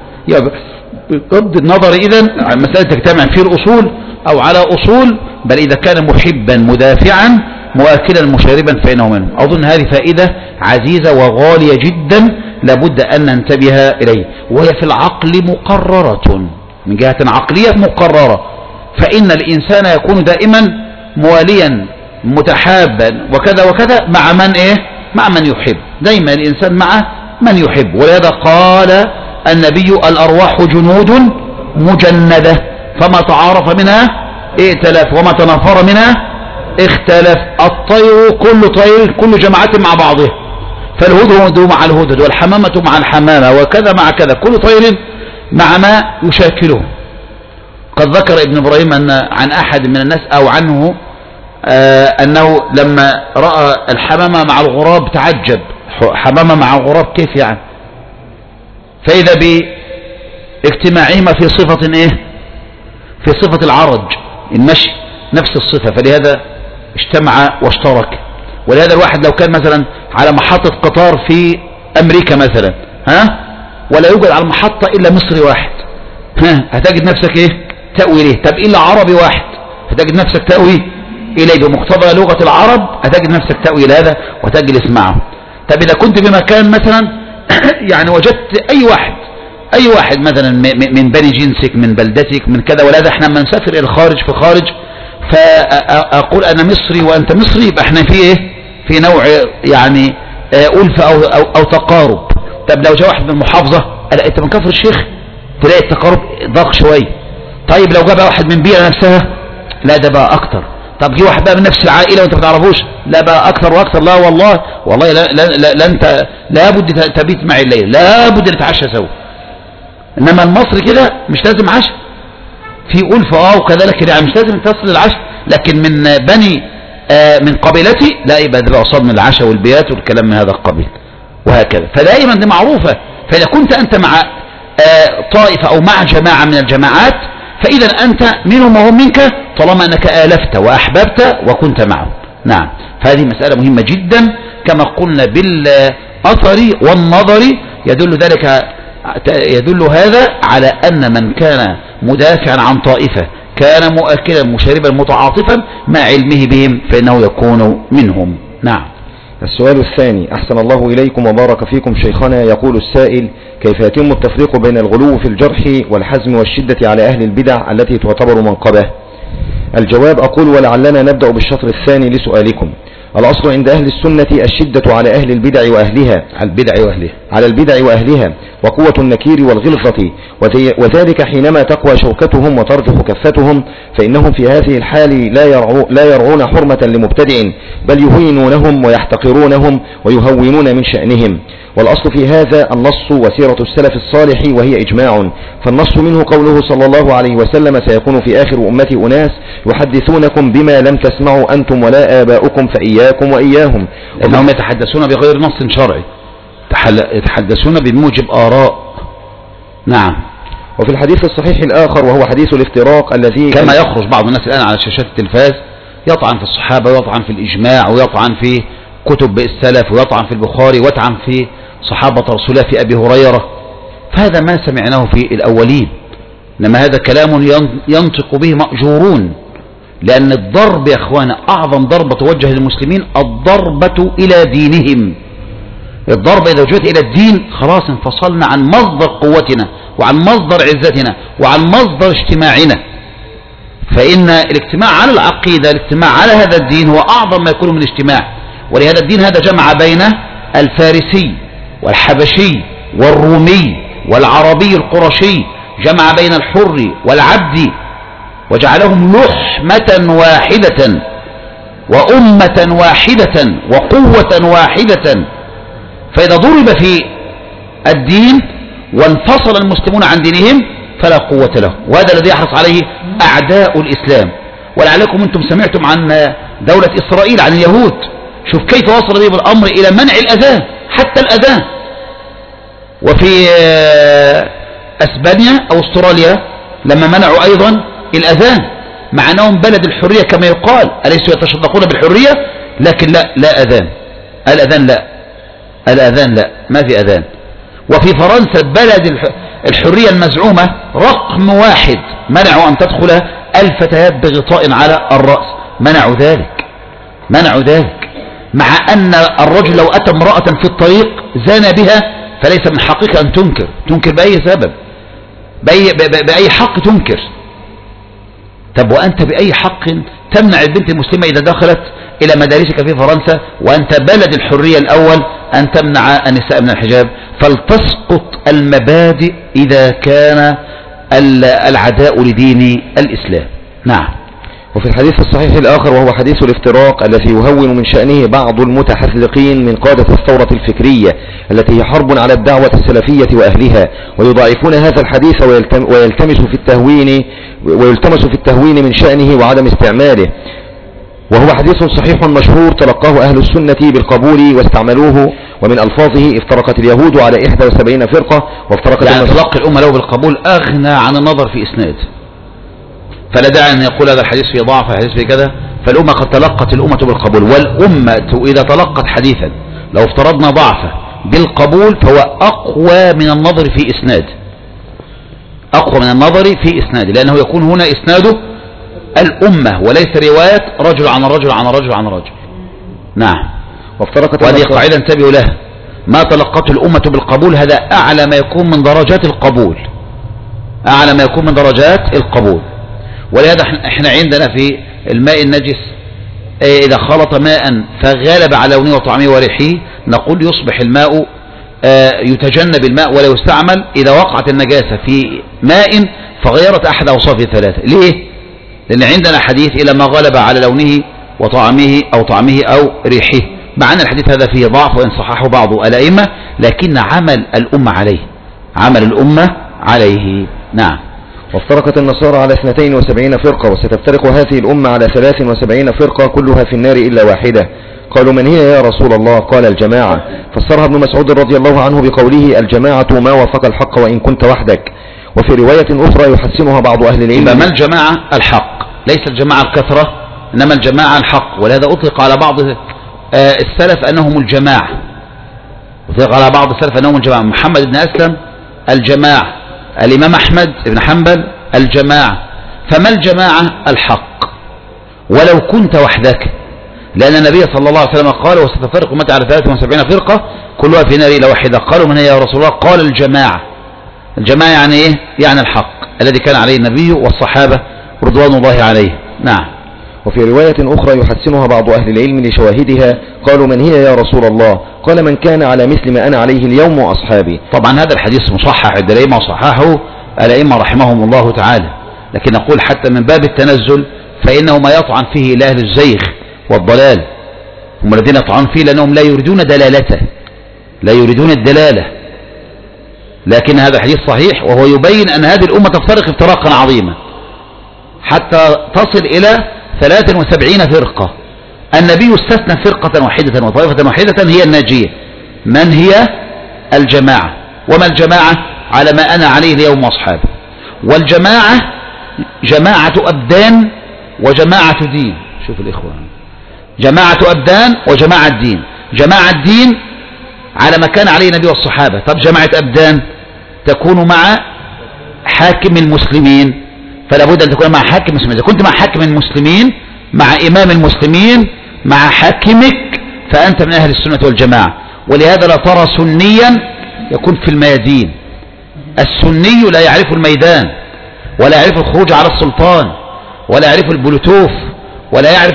بغض النظر إذن عن مسألة تجتمع في الأصول أو على أصول، بل إذا كان محبا مدافعا مؤكلا مشاربا فإنه منهم. أظن هذه فائدة عزيزة وغالية جدا لابد أن ننتبه إليه، وهي في العقل مقررة، من جهة عقلية مقررة. فإن الإنسان يكون دائما مواليا متحابا وكذا وكذا مع من إيه؟ مع من يحب. دائما الإنسان مع من يحب. ولهذا قال النبي: الأرواح جنود مجندة فما تعارف منها ائتلف وما تنافر منها اختلف. الطير كل طير كل جماعة مع بعضها، فالهدهد مع الهدهد والحمامة مع الحمامة وكذا مع كذا، كل طير مع ما يشاكله. قد ذكر ابن إبراهيم أن عن أحد من الناس أو عنه آه أنه لما رأى الحمامة مع الغراب تعجب. حمامة مع الغراب كيف يعني؟ فإذا باجتماعهما في صفة إيه؟ في صفة العرج، المشي، نفس الصفة، فلهذا اجتمع واشترك. ولهذا الواحد لو كان مثلا على محطة قطار في أمريكا مثلا، ها، ولا يوجد على المحطة إلا مصري واحد، ها، هتجد نفسك إيه؟ تأوي إليه. طب إلا عربي واحد، هتجد نفسك تأوي إليه بمقتضى لغة العرب، هتجد نفسك تأوي إلى هذا وتجلس معه. طب إذا كنت بمكان مثلا يعني وجدت أي واحد أي واحد مثلا من بني جنسك، من بلدتك، من كذا، ولهذا احنا لما نسافر إلى الخارج في خارج فأقول أنا مصري وأنت مصري، يبقى احنا في إيه؟ في نوع يعني ألفة أو, أو, أو تقارب. طب لو جاء واحد من المحافظة، ألا أنت من كفر الشيخ، تلاقي التقارب ضاق شوية. طيب لو جاء واحد من بيئة نفسها، لا ده بقى أكتر. طب جه واحد بقى من نفس العائلة وأنت ما تعرفوش، لا بقى أكثر وأكثر. لا والله والله لا لا لا, لا أنت لابد تبيت معي الليل، لابد نتعشى سوا. إنما المصري كده مش لازم عشاء، في ألفة اه وكذلك يعني مش لازم تصل العشاء، لكن من بني آه من قبيلتي لا، يبقى ده بقى قصاد من العشاء والبيات والكلام من هذا القبيل وهكذا. فدائما دي معروفة. فإذا كنت أنت مع آه طائفة أو مع جماعة من الجماعات، فإذا أنت منهم وهم منك، طالما أنك آلفت وأحببت وكنت معهم. نعم. فهذه مسألة مهمة جدا، كما قلنا بالأثر والنظر يدل ذلك يدل هذا على أن من كان مدافعا عن طائفة كان مؤكلا مشاربا متعاطفا مع علمه بهم فإنه يكون منهم. نعم. السؤال الثاني: أحسن الله إليكم وبارك فيكم شيخنا. يقول السائل: كيف يتم التفريق بين الغلو في الجرح والحزم والشدة على أهل البدع التي تعتبر منقبة؟ الجواب: أقول ولعلنا نبدأ بالشطر الثاني لسؤالكم. الأصل عند أهل السنة الشدة على أهل البدع وأهلها على البدع وأهلها على البدع وأهلها وقوة النكير والغلظة، وذلك حينما تقوى شوكتهم وترجح كفتهم، فإنهم في هذه الحال لا, يرعو لا يرعون حرمة لمبتدع، بل يهينونهم ويحتقرونهم ويهونون من شأنهم. والأصل في هذا النص وسيرة السلف الصالح، وهي إجماع. فالنص منه قوله صلى الله عليه وسلم: سيكون في آخر أمتي أناس يحدثونكم بما لم تسمعوا أنتم ولا آباؤكم فإياكم وإياهم. إنهم يتحدثون بغير نص شرعي، يتحدثون بموجب آراء. نعم. وفي الحديث الصحيح الآخر وهو حديث الافتراق الذي كما يخرج بعض الناس الآن على شاشات التلفاز يطعن في الصحابة ويطعن في الإجماع ويطعن في كتب السلف ويطعن في البخاري ويطعن في صحابة رسول الله في أبي هريرة، فهذا ما سمعناه في الأولين، إنما هذا كلام ينطق به مأجورون، لأن الضرب يا أخوانا أعظم ضربة توجه للمسلمين الضربة إلى دينهم. الضربة إذا وجهت إلى الدين خلاص انفصلنا عن مصدر قوتنا وعن مصدر عزتنا وعن مصدر اجتماعنا. فإن الاجتماع على العقيدة، الاجتماع على هذا الدين هو أعظم ما يكون من اجتماع. ولهذا الدين هذا جمع بين الفارسي والحبشي والرومي والعربي القرشي، جمع بين الحر والعبد، وجعلهم لحمة واحدة وأمة واحدة وقوة واحدة. فإذا ضرب في الدين وانفصل المسلمون عن دينهم فلا قوة له، وهذا الذي يحرص عليه أعداء الإسلام. ولعلكم أنتم سمعتم عن دولة إسرائيل، عن اليهود، شوف كيف وصل بهم الأمر إلى منع الأذان، حتى الأذان. وفي أسبانيا أو أستراليا لما منعوا أيضا الأذان، مع أنهم بلد الحرية كما يقال، أليسوا يتشدقون بالحرية؟ لكن لا لا أذان، الأذان لا الأذان لا ما في أذان. وفي فرنسا بلد الحرية المزعومة رقم واحد منعوا أن تدخل الفتيات بغطاء على الرأس، منعوا ذلك منعوا ذلك مع أن الرجل لو أتى امرأة في الطريق زان بها فليس من حقك أن تنكر تنكر بأي سبب، بأي, بأي حق تنكر. طب وأنت بأي حق تمنع البنت المسلمة إذا دخلت إلى مدارسك في فرنسا وأنت بلد الحرية الأول أن تمنع النساء من الحجاب؟ فلتسقط المبادئ إذا كان العداء لدين الإسلام. نعم. وفي الحديث الصحيح الآخر وهو حديث الافتراق الذي يهون من شأنه بعض المتحذقين من قادة الثورة الفكرية التي هي حرب على الدعوة السلفية وأهلها، ويضاعفون هذا الحديث ويلتمس في التهوين ويلتمس في التهوين من شأنه وعدم استعماله، وهو حديث صحيح مشهور تلقاه أهل السنة بالقبول واستعملوه، ومن ألفاظه: افترقت اليهود على إحدى وسبعين فرقة وافترقت يعني تلقي الأمة له بالقبول أغنى عن النظر في إسناد، فلا داعي أن يقول هذا الحديث فيه ضعف، الحديث فيه كذا. فالأمة قد تلقت الأمة بالقبول، والأمة إذا تلقت حديثا لو افترضنا ضعفه بالقبول فهو أقوى من النظر في إسناد، أقوى من النظر في إسناد، لأنه يكون هنا إسناده الأمة وليس رواية رجل عن رجل عن رجل عن رجل. نعم. وافترقت وهذه قاعدة انتبهوا لها، ما تلقته الأمة بالقبول هذا أعلى ما يكون من درجات القبول، أعلى ما يكون من درجات القبول. ولهذا احنا عندنا في الماء النجس إذا خلط ماء فغالب على لونه وطعمه وريحه نقول يصبح الماء يتجنب الماء ولا يستعمل إذا وقعت النجاسة في ماء فغيرت أحد أوصافه الثلاثة. ليه؟ لأن عندنا حديث إلى ما غلب على لونه وطعمه أو طعمه أو ريحه، مع أن الحديث هذا فيه ضعف وإن صححه بعض الأئمة، لكن عمل الأمة عليه عمل الأمة عليه. نعم. وافترقت النصارى على اثنتين وسبعين فرقة، وستفترق هذه الأمة على ثلاث وسبعين فرقة كلها في النار إلا واحدة. قالوا: من هي يا رسول الله؟ قال: الجماعة. فسرها ابن مسعود رضي الله عنه بقوله: الجماعة ما وافق الحق وإن كنت وحدك. وفي رواية أخرى يحسنها بعض أهل العلم: ما الجماعة؟ الحق، ليس الجماعة الكثرة إنما الجماعة الحق. ولهذا أطلق على بعض السلف أنهم الجماعة، أطلق على بعض السلف أنهم الجماعة. محمد بن أسلم الجماعة، الإمام أحمد بن حنبل الجماعة. فما الجماعة؟ الحق. ولو كنت وحدك، لأن النبي صلى الله عليه وسلم قال وستفترق أمتي على ثلاث وسبعين فرقة كلها في نار إلا واحدة. قالوا من هي يا رسول الله؟ قال الجماعة. الجماعة يعني إيه؟ يعني الحق الذي كان عليه النبي والصحابة رضوان الله عليه. نعم. وفي رواية أخرى يحسنها بعض أهل العلم لشواهدها، قالوا من هي يا رسول الله؟ قال من كان على مثل ما أنا عليه اليوم وأصحابي. طبعا هذا الحديث مصحح عند الأئمة وصححه الأئمة رحمهم الله تعالى، لكن نقول حتى من باب التنزل فإنه ما يطعن فيه إلى أهل الزيغ والضلال، هم الذين يطعنون فيه لأنهم لا يريدون دلالته، لا يريدون الدلالة. لكن هذا الحديث صحيح، وهو يبين أن هذه الأمة تفترق افتراقا عظيما حتى تصل إلى ثلاث وسبعين فرقة. النبي استثنى فرقة واحدة وطائفة واحدة هي الناجية. من هي؟ الجماعة. وما الجماعة؟ على ما أنا عليه اليوم وأصحابي. والجماعة جماعة أبدان وجماعة دين. شوف الإخوة، جماعة أبدان وجماعة دين. جماعة الدين على ما كان عليه النبي والصحابة. طب جماعة أبدان تكون مع حاكم المسلمين، فلا بد أن تكون مع حاكم المسلمين. إذا كنت مع حاكم المسلمين، مع إمام المسلمين، مع حاكمك، فأنت من أهل السنة والجماعة. ولهذا لا ترى سنيا يكون في الميادين. السني لا يعرف الميدان، ولا يعرف الخروج على السلطان، ولا يعرف البلوتوف، ولا يعرف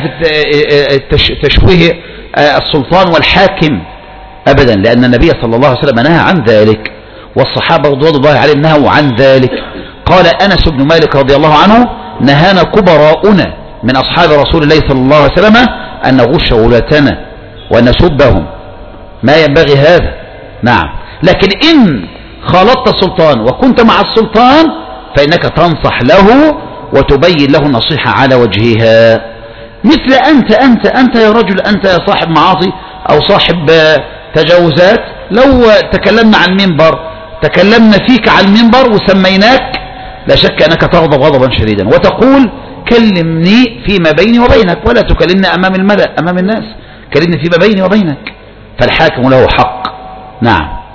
تشويه السلطان والحاكم أبدا، لأن النبي صلى الله عليه وسلم نهى عن ذلك، والصحابة رضوان الله عليهم نهوا عن ذلك. قال أنس بن مالك رضي الله عنه نهانا كبراؤنا من أصحاب رسول الله صلى الله عليه وسلم أن نغش ولاتنا وأن نسبهم، ما ينبغي هذا. نعم. لكن إن خالطت السلطان وكنت مع السلطان فإنك تنصح له وتبين له النصيحة على وجهها. مثل أنت أنت أنت يا رجل، أنت يا صاحب معاصي أو صاحب تجاوزات، لو تكلمنا عن المنبر، تكلمنا فيك على المنبر وسميناك، لا شك أنك تغضب غضبا شديدا وتقول كلمني فيما بيني وبينك، ولا تكلمني أمام الملأ أمام الناس، كلمني فيما بيني وبينك. فالحاكم له حق. نعم.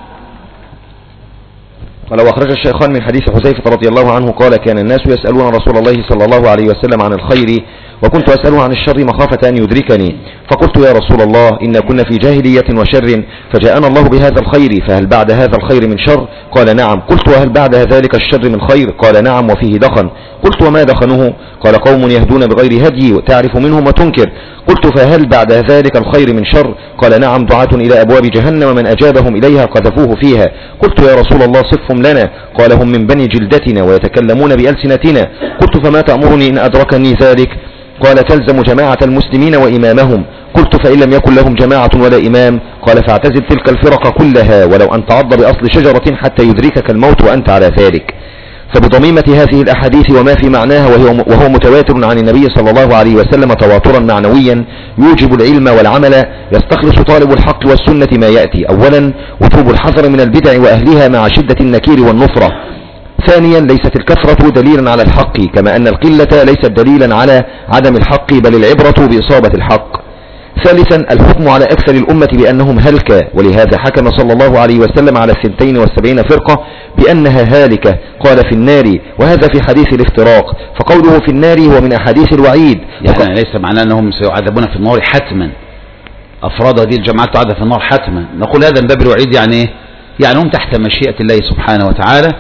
ولو أخرج الشيخان من حديث حذيفة رضي الله عنه قال كان الناس يسألون رسول الله صلى الله عليه وسلم عن الخير، وكنت أسأله عن الشر مخافة أن يدركني، فقلت يا رسول الله إن كنا في جاهلية وشر، فجاءنا الله بهذا الخير، فهل بعد هذا الخير من شر؟ قال نعم. قلت وهل بعد ذلك الشر من خير؟ قال نعم وفيه دخن. قلت وما دخنه؟ قال قوم يهدون بغير هدي تعرف منهم وتنكر. قلت فهل بعد ذلك الخير من شر؟ قال نعم دعاة إلى أبواب جهنم من أجابهم إليها قذفوه فيها. قلت يا رسول الله صفهم لنا. قال هم من بني جلدتنا ويتكلمون بألسنتنا. قلت فما تأمرني إن أدركني ذلك؟ قال تلزم جماعة المسلمين وإمامهم. قلت فإن لم يكن لهم جماعة ولا إمام؟ قال فاعتزل تلك الفرق كلها ولو أن تعض بأصل شجرة حتى يدركك الموت وأنت على ذلك. فبضميمة هذه الأحاديث وما في معناها وهو متواتر عن النبي صلى الله عليه وسلم تواترا معنويا يوجب العلم والعمل، يستخلص طالب الحق والسنة ما يأتي: أولا وجوب الحذر من البدع وأهلها مع شدة النكير والنفرة. ثانيا ليست الكثرة دليلا على الحق، كما أن القلة ليست دليلا على عدم الحق، بل العبرة بإصابة الحق. ثالثا الحكم على أكثر الأمة بأنهم هلكة، ولهذا حكم صلى الله عليه وسلم على الثنتين والسبعين فرقة بأنها هالكة، قال في النار، وهذا في حديث الافتراق، فقوله في النار هو من أحاديث الوعيد، يعني ليس معناه أنهم سيعذبون في النار حتما، أفراد هذه الجماعات تعذب في النار حتما. نقول هذا من باب الوعيد، يعني يعني هم تحت مشيئة الله سبحانه وتعالى،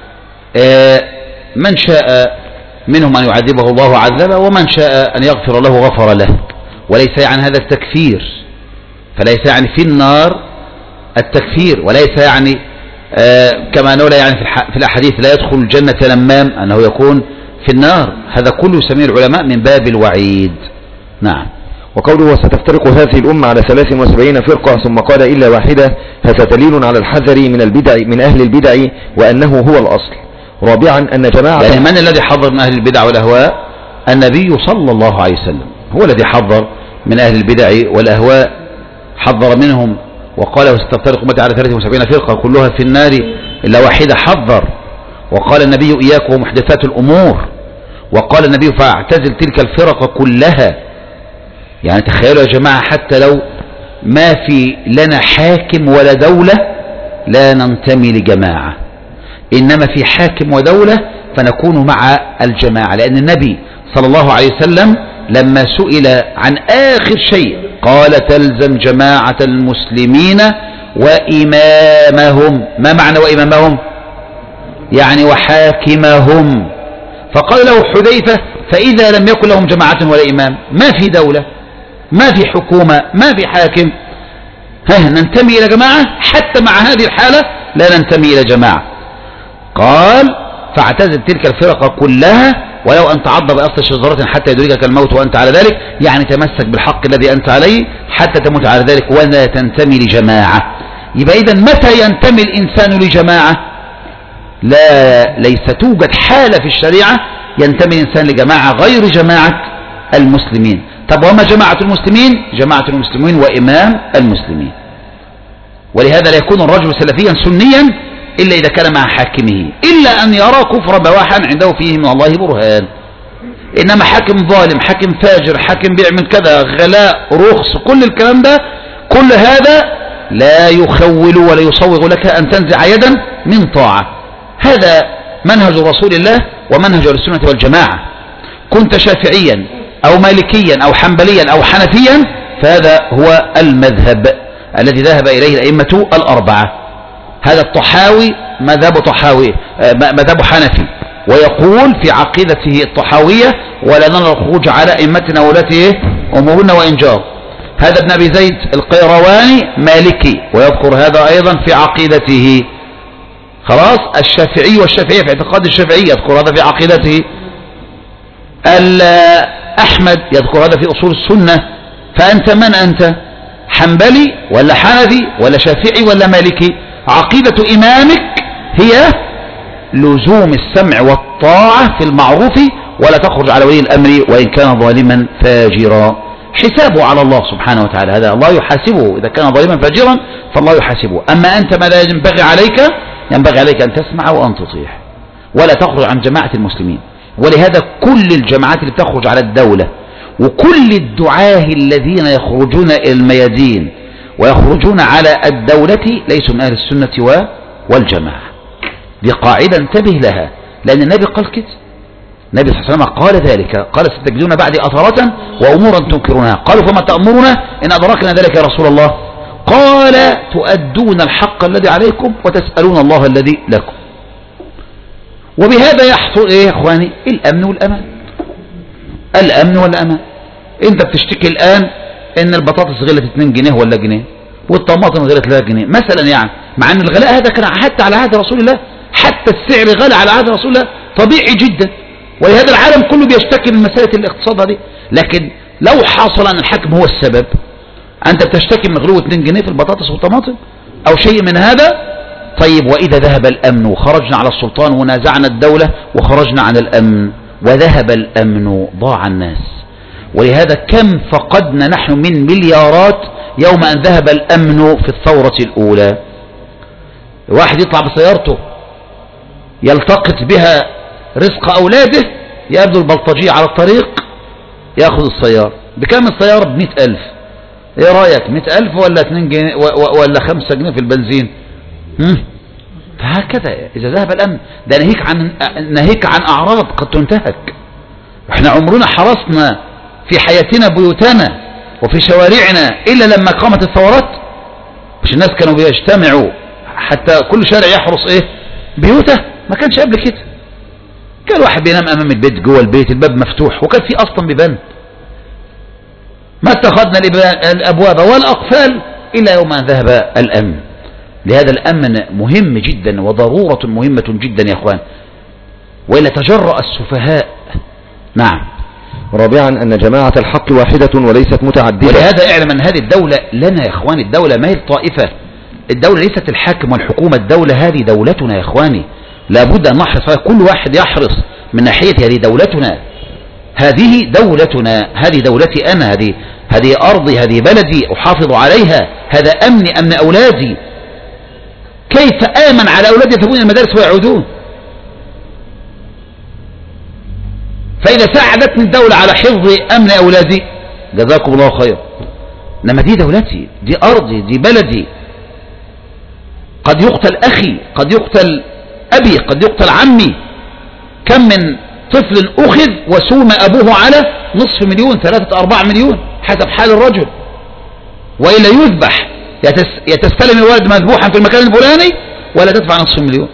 من شاء منهم أن يعذبه الله عذبه، ومن شاء أن يغفر له غفر له، وليس يعني هذا التكفير، فليس يعني في النار التكفير، وليس يعني آه كما نقول يعني في, في الأحاديث لا يدخل الجنة لمام أنه يكون في النار، هذا كله يسميه العلماء من باب الوعيد. نعم. وقوله وستفترق هذه الأمة على ثلاث وسبعين فرقة ثم قال إلا واحدة، هذا دليل على الحذر من البدع من أهل البدع وأنه هو الأصل. رابعا أن جماعة، يعني من الذي حذر من أهل البدع والأهواء؟ النبي صلى الله عليه وسلم هو الذي حذر من أهل البدع والأهواء، حذر منهم وقال وستفترق أمتي على ثلاث وسبعين فرقة كلها في النار إلا واحدة، حذر. وقال النبي إياكم ومحدثات الأمور، وقال النبي فاعتزل تلك الفرق كلها يعني تخيلوا يا جماعة، حتى لو ما في لنا حاكم ولا دولة لا ننتمي لجماعة، إنما في حاكم ودولة فنكون مع الجماعة. لأن النبي صلى الله عليه وسلم لما سئل عن آخر شيء قال تلزم جماعة المسلمين وإمامهم. ما معنى وإمامهم؟ يعني وحاكمهم. فقال له حذيفة فإذا لم يكن لهم جماعة ولا إمام، ما في دولة، ما في حكومة، ما في حاكم، ها ننتمي إلى جماعة؟ حتى مع هذه الحالة لا ننتمي إلى جماعة. قال فاعتزل تلك الفرق كلها ولو أن تعض بأصل شجرة حتى يدركك الموت وأنت على ذلك، يعني تمسك بالحق الذي أنت عليه حتى تموت على ذلك ولا تنتمي لجماعة. يبقى إذن متى ينتمي الإنسان لجماعة؟ لا، ليس توجد حالة في الشريعة ينتمي الإنسان لجماعة غير جماعة المسلمين. طب وما جماعة المسلمين؟ جماعة المسلمين وإمام المسلمين. ولهذا لا يكون الرجل سلفيا سنيا إلا إذا كان مع حاكمه، إلا أن يرى كفر بواحا عنده فيه من الله برهان. إنما حاكم ظالم، حاكم فاجر، حاكم بيعمل كذا، غلاء، رخص، كل الكلام ده، كل هذا لا يخول ولا يصوغ لك أن تنزع يدا من طاعة. هذا منهج رسول الله ومنهج السنة والجماعة. كنت شافعيا أو مالكيا أو حنبليا أو حنفيا فهذا هو المذهب الذي ذهب إليه الأئمة الأربعة. هذا الطحاوي مذهب طحاوي، مذهب حنفي، ويقول في عقيدته الطحاوية ولا نرى الخروج على أئمتنا ولاة أمورنا وإن جار. هذا ابن أبي زيد القيرواني مالكي ويذكر هذا أيضا في عقيدته. خلاص، الشافعي والشافعية في اعتقاد الشافعي يذكر هذا في عقيدته. أحمد يذكر هذا في أصول السنة. فأنت من أنت؟ حنبلي ولا حنفي ولا شافعي ولا مالكي؟ عقيدة إمامك هي لزوم السمع والطاعة في المعروف ولا تخرج على ولي الأمر وإن كان ظالما فاجرا. حسابه على الله سبحانه وتعالى، هذا الله يحاسبه. إذا كان ظالما فاجرا فالله يحاسبه. أما أنت ماذا ينبغي عليك؟ ينبغي عليك أن تسمع وأن تطيع ولا تخرج عن جماعة المسلمين. ولهذا كل الجماعات اللي بتخرج على الدولة وكل الدعاة الذين يخرجون إلى الميادين ويخرجون على الدولة ليسوا من أهل السنة والجماعة. دي قاعدة انتبه لها، لأن النبي قال كده. النبي صلى الله عليه وسلم قال ذلك، قال ستجدون بعدي أثرة وأمورا تنكرونها. قالوا فما تأمرنا إن أدركنا ذلك يا رسول الله؟ قال تؤدون الحق الذي عليكم وتسألون الله الذي لكم. وبهذا يحصل ايه يا اخواني؟ الامن والامان. الامن والامان. انت بتشتكي الان ان البطاطس غلت اتنين جنيه ولا جنيه والطماطم غلت ثلاثة جنيه مثلا، يعني مع ان الغلاء هذا كان حتى على عهد رسول الله، حتى السعر غلى على عهد رسول الله طبيعي جدا. ولهذا العالم كله بيشتكي من مسألة الاقتصاد هذه. لكن لو حصل ان الحاكم هو السبب، انت بتشتكي من غلو اتنين جنيه في البطاطس والطماطم او شيء من هذا، طيب وإذا ذهب الأمن وخرجنا على السلطان ونازعنا الدولة وخرجنا عن الأمن وذهب الأمن ضاع الناس. ولهذا كم فقدنا نحن من مليارات يوم أن ذهب الأمن في الثورة الأولى. واحد يطلع بسيارته يلتقط بها رزق أولاده، يبدو البلطجية على الطريق يأخذ السيارة. بكام السيارة؟ بمئة ألف. ايه رأيك؟ مئة ألف ولا اتنين جنيه ولا خمسة جنيه في البنزين؟ فهكذا إذا ذهب الأمن ده ناهيك عن ناهيك عن أعراض قد تنتهك. احنا عمرنا حرصنا في حياتنا بيوتنا وفي شوارعنا إلا لما قامت الثورات. مش الناس كانوا بيجتمعوا حتى كل شارع يحرص ايه بيوته؟ ما كانش قبل كده. كان واحد بينام أمام البيت جوه البيت الباب مفتوح وكان في أصلا بيبان. ما اتخذنا الأبواب والأقفال إلا يوم أن ذهب الأمن. لهذا الأمن مهم جدا وضرورة مهمة جدا يا أخوان، وإلا تجرأ السفهاء. نعم. رابعا أن جماعة الحق واحدة وليست متعددة. ولهذا اعلم أن هذه الدولة لنا يا أخواني. الدولة ما هي الطائفة، الدولة ليست الحاكم والحكومة، الدولة هذه دولتنا يا أخواني. لابد أن نحرص، كل واحد يحرص من ناحية هذه دولتنا، هذه دولتنا، هذه دولتي أنا، هذه هذه أرضي، هذه بلدي أحافظ عليها، هذا أمني أمن أولادي. كيف آمن على أولادي يذهبون المدارس ويعودون؟ فإذا ساعدتني الدولة على حفظ أمن أولادي جزاكم الله خير. إنما دي دولتي، دي أرضي، دي بلدي. قد يقتل أخي، قد يقتل أبي، قد يقتل عمي. كم من طفل أخذ وسوم أبوه على نصف مليون، ثلاثة أربعة مليون حسب حال الرجل، وإلا يذبح. يتستلم الولد مذبوحا في المكان الفلاني ولا تدفع نصف مليون.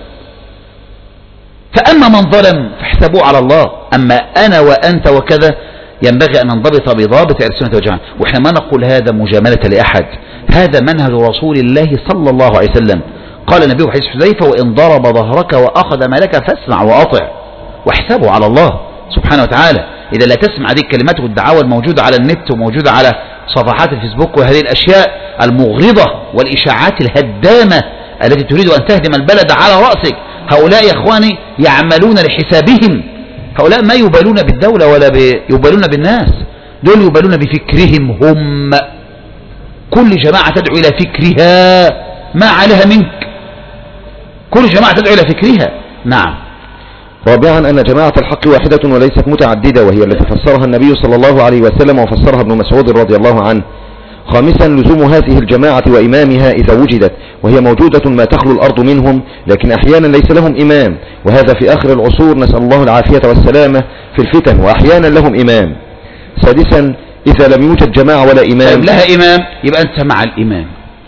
فأما من ظلم فاحسبوه على الله. أما أنا وأنت وكذا ينبغي أن ننضبط بضابط أهل السنة والجماعة. وإحنا ما نقول هذا مجاملة لأحد، هذا منهج رسول الله صلى الله عليه وسلم. قال النبي في حديث حذيفة: وإن ضرب ظهرك وأخذ مالك فاسمع وأطع واحسبه على الله سبحانه وتعالى. إذا لا تسمع هذه الكلمات والدعاوى الموجودة على النت وموجودة على صفحات الفيسبوك وهذه الأشياء المغرضة والإشاعات الهدامة التي تريد أن تهدم البلد على رأسك، هؤلاء يا إخواني يعملون لحسابهم. هؤلاء ما يبالون بالدولة ولا يبالون بالناس، دول يبالون بفكرهم هم. كل جماعة تدعو إلى فكرها، ما عليها منك. كل جماعة تدعو إلى فكرها. نعم. رابعا أن جماعة الحق واحدة وليست متعددة، وهي التي فسرها النبي صلى الله عليه وسلم وفسرها ابن مسعود رضي الله عنه. خامسا لزوم هذه الجماعة وإمامها إذا وجدت، وهي موجودة ما تخلو الأرض منهم، لكن أحيانا ليس لهم إمام، وهذا في آخر العصور نسأل الله العافية والسلامة في الفتن، وأحيانا لهم إمام. سادسا إذا لم يوجد جماعة ولا إمام. طيب لها إمام يبقى أنت مع الإمام.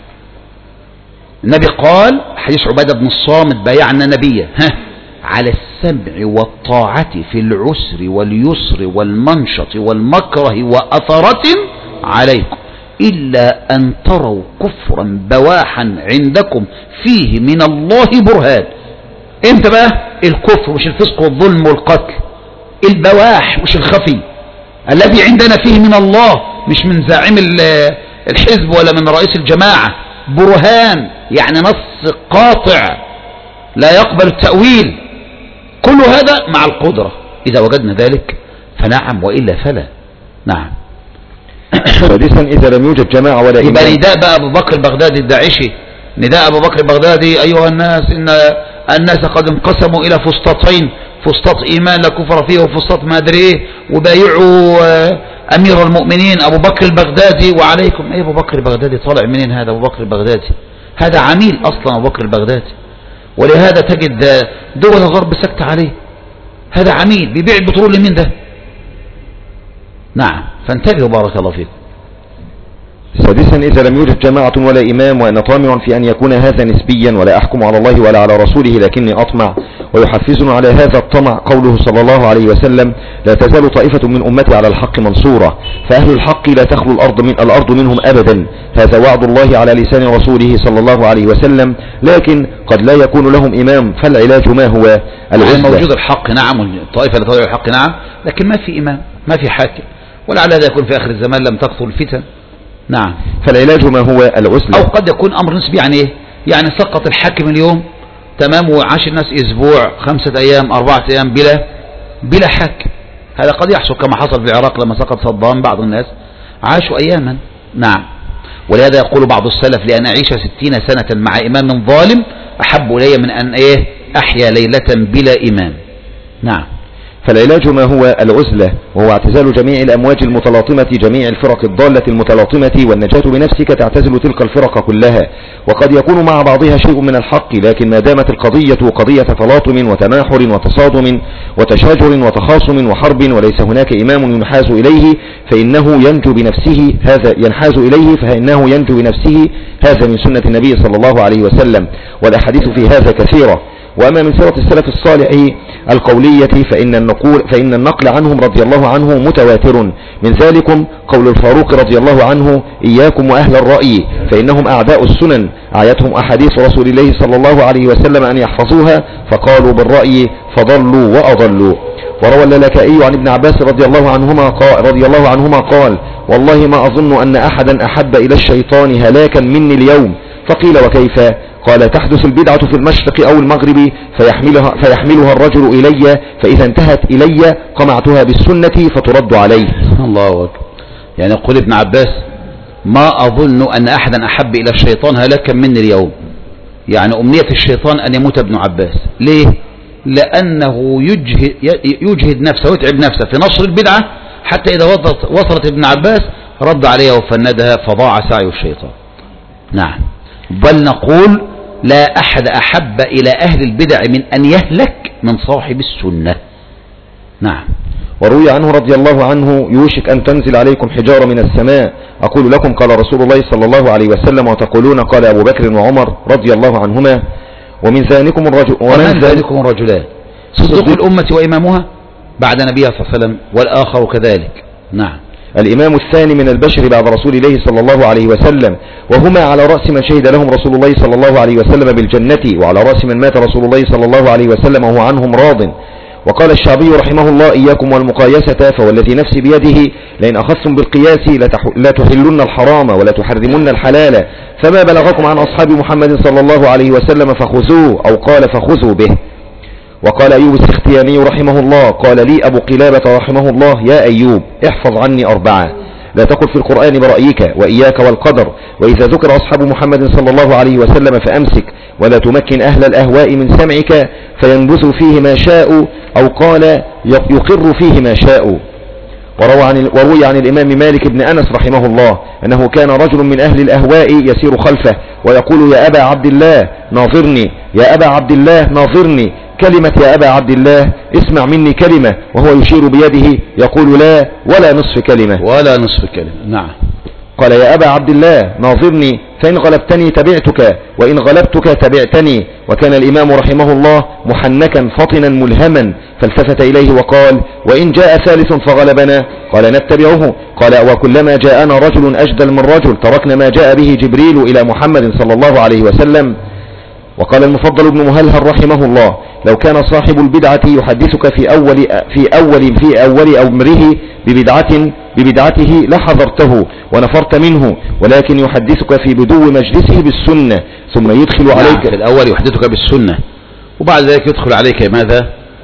النبي قال حديث عبادة بن الصامت: بايعنا نبيا ها على السمع والطاعة في العسر واليسر والمنشط والمكره وأثرة عليكم، إلا أن تروا كفرا بواحا عندكم فيه من الله برهان. امتى بقى الكفر؟ مش الفسق والظلم والقتل، البواح مش الخفي الذي عندنا فيه من الله، مش من زعيم الحزب ولا من رئيس الجماعة. برهان يعني نص قاطع لا يقبل التأويل. كل هذا مع القدرة، إذا وجدنا ذلك فنعم، وإلا فلا. نعم. سادسا إذا لم يوجد جماعة ولا إمام. يبقى نداء بقى أبو بكر البغدادي الداعشي، نداء أبو بكر البغدادي: أيها الناس إن الناس قد انقسموا إلى فسطتين، فسطاط إيمان لا كفر فيه وفسطاط ما أدري إيه، وبايعوا أمير المؤمنين أبو بكر البغدادي. وعليكم إيه أبو بكر البغدادي؟ طالع منين هذا أبو بكر البغدادي؟ هذا عميل أصلا أبو بكر البغدادي، ولهذا تجد دول الغرب سكت عليه. هذا عميل بيبيع البترول لمين ده؟ نعم. فانتبهوا بارك الله فيكم. سادسا إذا لم يوجد جماعة ولا إمام، وأنا طامع في أن يكون هذا نسبيا، ولا أحكم على الله ولا على رسوله لكني أطمع، ويحفزنا على هذا الطمع قوله صلى الله عليه وسلم: لا تزال طائفة من أمتي على الحق منصورة، فأهل الحق لا تخلو الأرض, من الأرض منهم أبدا. هذا وعد الله على لسان رسوله صلى الله عليه وسلم، لكن قد لا يكون لهم إمام، فالعلاج ما هو؟ العزلة. موجود الحق نعم، والطائفة لا تدعو الحق نعم، لكن ما في إمام، ما في حاكم، ولعل هذا يكون في آخر الزمان لم تكثر الفتن. نعم. فالعلاج ما هو؟ العزلة. أو قد يكون أمر نسبي. يعني إيه؟ يعني سقط الحاكم اليوم تمام، وعاش الناس أسبوع، خمسة أيام، أربعة أيام بلا بلا حاكم. هذا قد يحصل كما حصل في العراق لما سقط صدام، بعض الناس عاشوا أياما. نعم. ولهذا يقول بعض السلف: لأن أعيش ستين سنة مع إمام ظالم أحب إلي من أن إيه أحيا ليلة بلا إمام. نعم. فالعلاج ما هو؟ العزلة، وهو اعتزال جميع الأمواج المتلاطمة، جميع الفرق الضالة المتلاطمة، والنجاة بنفسك تعتزل تلك الفرق كلها. وقد يكون مع بعضها شيء من الحق، لكن ما دامت القضية قضية تلاطم وتماحر وتصادم وتشاجر وتخاصم وحرب، وليس هناك إمام ينحاز إليه فإنه ينجو بنفسه، هذا ينحاز إليه فإنه ينجو بنفسه. هذا من سنة النبي صلى الله عليه وسلم، والأحاديث في هذا كثيرة. وأما من سيرة السلف الصالح القولية فإن النقول فإن النقل عنهم رضي الله عنه متواتر، من ذلكم قول الفاروق رضي الله عنه: إياكم وأهل الرأي فإنهم أعداء السنن، عايتهم أحاديث رسول الله صلى الله عليه وسلم أن يحفظوها، فقالوا بالرأي فضلوا وأضلوا. وروى اللالكائي عن ابن عباس رضي الله عنهما قال, رضي الله عنهما قال: والله ما أظن أن أحدا أحب إلى الشيطان هلاكا مني اليوم. فقيل: وكيف؟ قال: تحدث البدعة في المشرق أو المغرب فيحملها, فيحملها الرجل إلي، فإذا انتهت إلي قمعتها بالسنة فترد عليه. الله أكبر. يعني يقول ابن عباس: ما أظن أن أحدا أحب إلى الشيطان هلاكا مني اليوم. يعني أمنية الشيطان أن يموت ابن عباس. ليه؟ لأنه يجهد, يجهد نفسه ويتعب نفسه في نشر البدعة، حتى إذا وصلت ابن عباس رد عليها وفندها فضاع سعي الشيطان. نعم. بل نقول لا أحد أحب إلى أهل البدع من أن يهلك من صاحب السنة. نعم. وروي عنه رضي الله عنه: يوشك أن تنزل عليكم حجارة من السماء، أقول لكم قال رسول الله صلى الله عليه وسلم، وتقولون قال أبو بكر وعمر رضي الله عنهما. ومن ذلكم الرجل ومن ذلكم الرجلان صديق الأمة وإمامها بعد نبيها صلى الله عليه وسلم، والآخر كذلك. نعم. الإمام الثاني من البشر بعد رسول الله صلى الله عليه وسلم، وهما على رأس من شهد لهم رسول الله صلى الله عليه وسلم بالجنة، وعلى رأس من مات رسول الله صلى الله عليه وسلم وهو عنهم راض. وقال الشعبي رحمه الله: إياكم والمقايسة، فوالذي نفسي بيده لئن أخذتم بالقياس لا تحلن الحرام ولا تحرمن الحلال، فما بلغكم عن أصحاب محمد صلى الله عليه وسلم فخذوه، أو قال فخذوا به. وقال أيوب السختياني رحمه الله: قال لي أبو قلابة رحمه الله: يا أيوب احفظ عني أربعة، لا تقل في القرآن برأيك، وإياك والقدر، وإذا ذكر أصحاب محمد صلى الله عليه وسلم فأمسك، ولا تمكن أهل الأهواء من سمعك فينبث فيه ما شاء، أو قال يقر فيه ما شاء. وروى عن, وروي عن الإمام مالك بن أنس رحمه الله أنه كان رجل من أهل الأهواء يسير خلفه ويقول: يا أبا عبد الله ناظرني، يا أبا عبد الله ناظرني. كلمة يا أبا عبد الله اسمع مني كلمة، وهو يشير بيده يقول: لا ولا نصف كلمة، ولا نصف كلمة. نعم. قال: يا أبا عبد الله ناظرني، فإن غلبتني تبعتك، وإن غلبتك تبعتني. وكان الإمام رحمه الله محنكا فطنا ملهما، فالتفت إليه وقال: وإن جاء ثالث فغلبنا؟ قال: نتبعه. قال: وكلما جاءنا رجل أجدل من رجل تركنا ما جاء به جبريل إلى محمد صلى الله عليه وسلم. وقال المفضل بن مهلهل رحمه الله: لو كان صاحب البدعة يحدثك في أول في أول في أول أمره ببدعة ببدعته لحذرته ونفرت منه، ولكن يحدثك في بدو مجلسه بالسنة، ثم يدخل نعم. عليك في الأول يحدثك بالسنة، وبعد ذلك يدخل عليك ماذا؟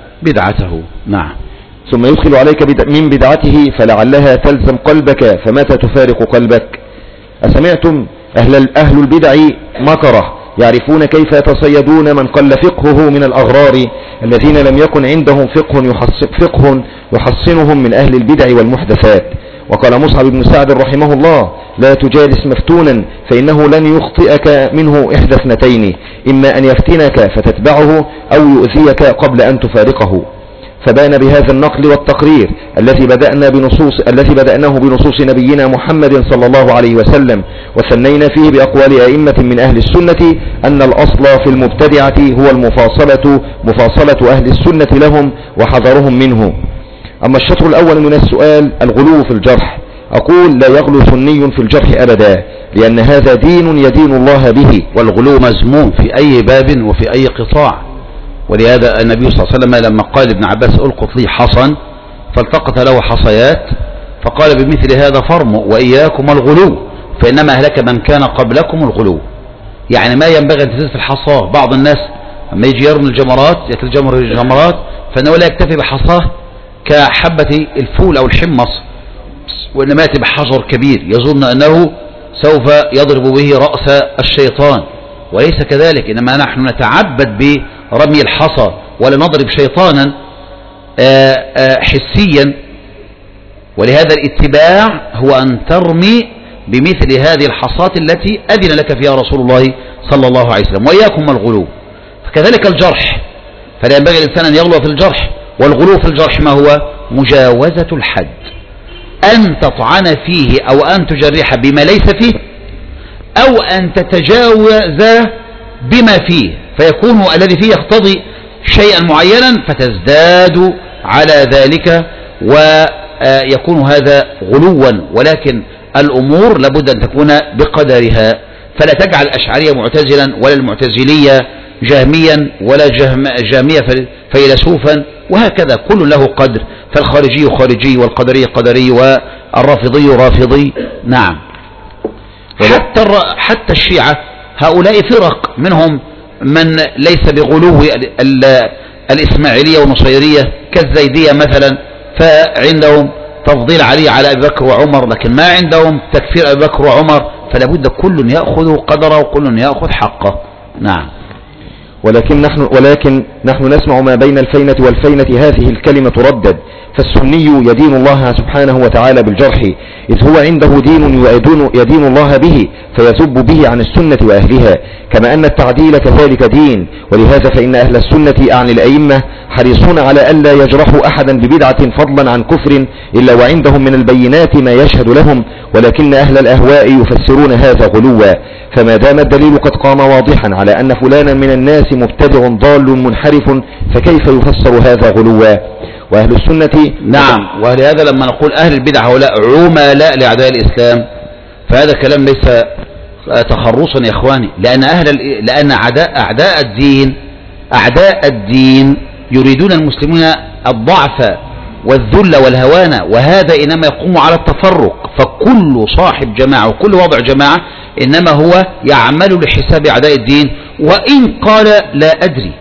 بدعته. نعم. ثم يدخل عليك من بدعته فلعلها تلزم قلبك، فمتى تفارق قلبك؟ أسمعتم أهل أهل البدع مكره يعرفون كيف يتصيدون من قل فقهه من الأغرار الذين لم يكن عندهم فقه يحصن فقه يحصنهم من أهل البدع والمحدثات. وقال مصعب بن سعد رحمه الله: لا تجالس مفتونا، فإنه لن يخطئك منه إحدى اثنتين: إما أن يفتنك فتتبعه، أو يؤذيك قبل أن تفارقه. فبان بهذا النقل والتقرير الذي بدأنا بنصوص الذي بدأناه بنصوص نبينا محمد صلى الله عليه وسلم، وثنينا فيه بأقوال أئمة من أهل السنة، أن الأصل في المبتدعة هو المفاصلة مفاصلة أهل السنة لهم وحذرهم منه. أما الشطر الأول من السؤال: الغلو في الجرح، أقول: لا يغلو سني في الجرح أبدا، لأن هذا دين يدين الله به. والغلو مذموم في أي باب وفي أي قطاع، ولهذا النبي صلى الله عليه وسلم لما قال ابن عباس: ألقط لي حصا، فالتقط له حصيات، فقال: بمثل هذا فرموا وإياكم الغلو، فإنما أهلك من كان قبلكم الغلو. يعني ما ينبغي أن تزيد في الحصاه. بعض الناس لما يجي يرمي الجمرات يتجمر الجمرات، فإنه لا يكتفي بحصاه كحبة الفول أو الحمص، وإنما يأتي بحجر كبير يظن أنه سوف يضرب به رأس الشيطان، وليس كذلك. إنما نحن نتعبد برمي الحصى، ولا نضرب شيطانا آآ آآ حسيا. ولهذا الاتباع هو أن ترمي بمثل هذه الحصات التي أذن لك فيها رسول الله صلى الله عليه وسلم. وإياكم الغلو. فكذلك الجرح، فلا ينبغي الإنسان أن يغلو في الجرح. والغلو في الجرح ما هو؟ مجاوزة الحد، أن تطعن فيه أو أن تجرح بما ليس فيه، أو أن تتجاوز بما فيه، فيكون الذي فيه يقتضي شيئا معينا فتزداد على ذلك، ويكون هذا غلوا. ولكن الأمور لابد أن تكون بقدرها، فلا تجعل الأشعرية معتزلا، ولا المعتزلية جهميا، ولا جهم جهمية فيلسوفا، وهكذا كل له قدر. فالخارجي خارجي، والقدري قدري، والرافضي رافضي. نعم. حتى حتى الشيعة هؤلاء فرق، منهم من ليس بغلو الإسماعيلية والنصيرية كالزيدية مثلا، فعندهم تفضيل علي على أبي بكر وعمر، لكن ما عندهم تكفير أبي بكر وعمر. فلا بد كل يأخذ قدره وكل يأخذ حقه. نعم. ولكن نحن, ولكن نحن نسمع ما بين الفينة والفينة هذه الكلمة تردد. فالسني يدين الله سبحانه وتعالى بالجرح، إذ هو عنده دين يدين, يدين الله به فيذب به عن السنة وأهلها، كما أن التعديل كذلك دين. ولهذا فإن أهل السنة أعني الأئمة حريصون على ألا يجرحوا أحدا ببدعة فضلا عن كفر إلا وعندهم من البينات ما يشهد لهم، ولكن أهل الأهواء يفسرون هذا غلوا. فما دام الدليل قد قام واضحا على أن فلانا من الناس مبتدع ضال منحرف فكيف يفسر هذا غلوا؟ وأهل السنة نعم. ولهذا لما نقول أهل البدع هؤلاء عملاء لأعداء الإسلام فهذا كلام ليس تخرصا يا إخواني، لأن أهل لأن أعداء أعداء الدين أعداء الدين يريدون المسلمين الضعف والذل والهوان، وهذا إنما يقوم على التفرق. فكل صاحب جماعة وكل وضع جماعة إنما هو يعمل لحساب أعداء الدين، وإن قال لا أدري،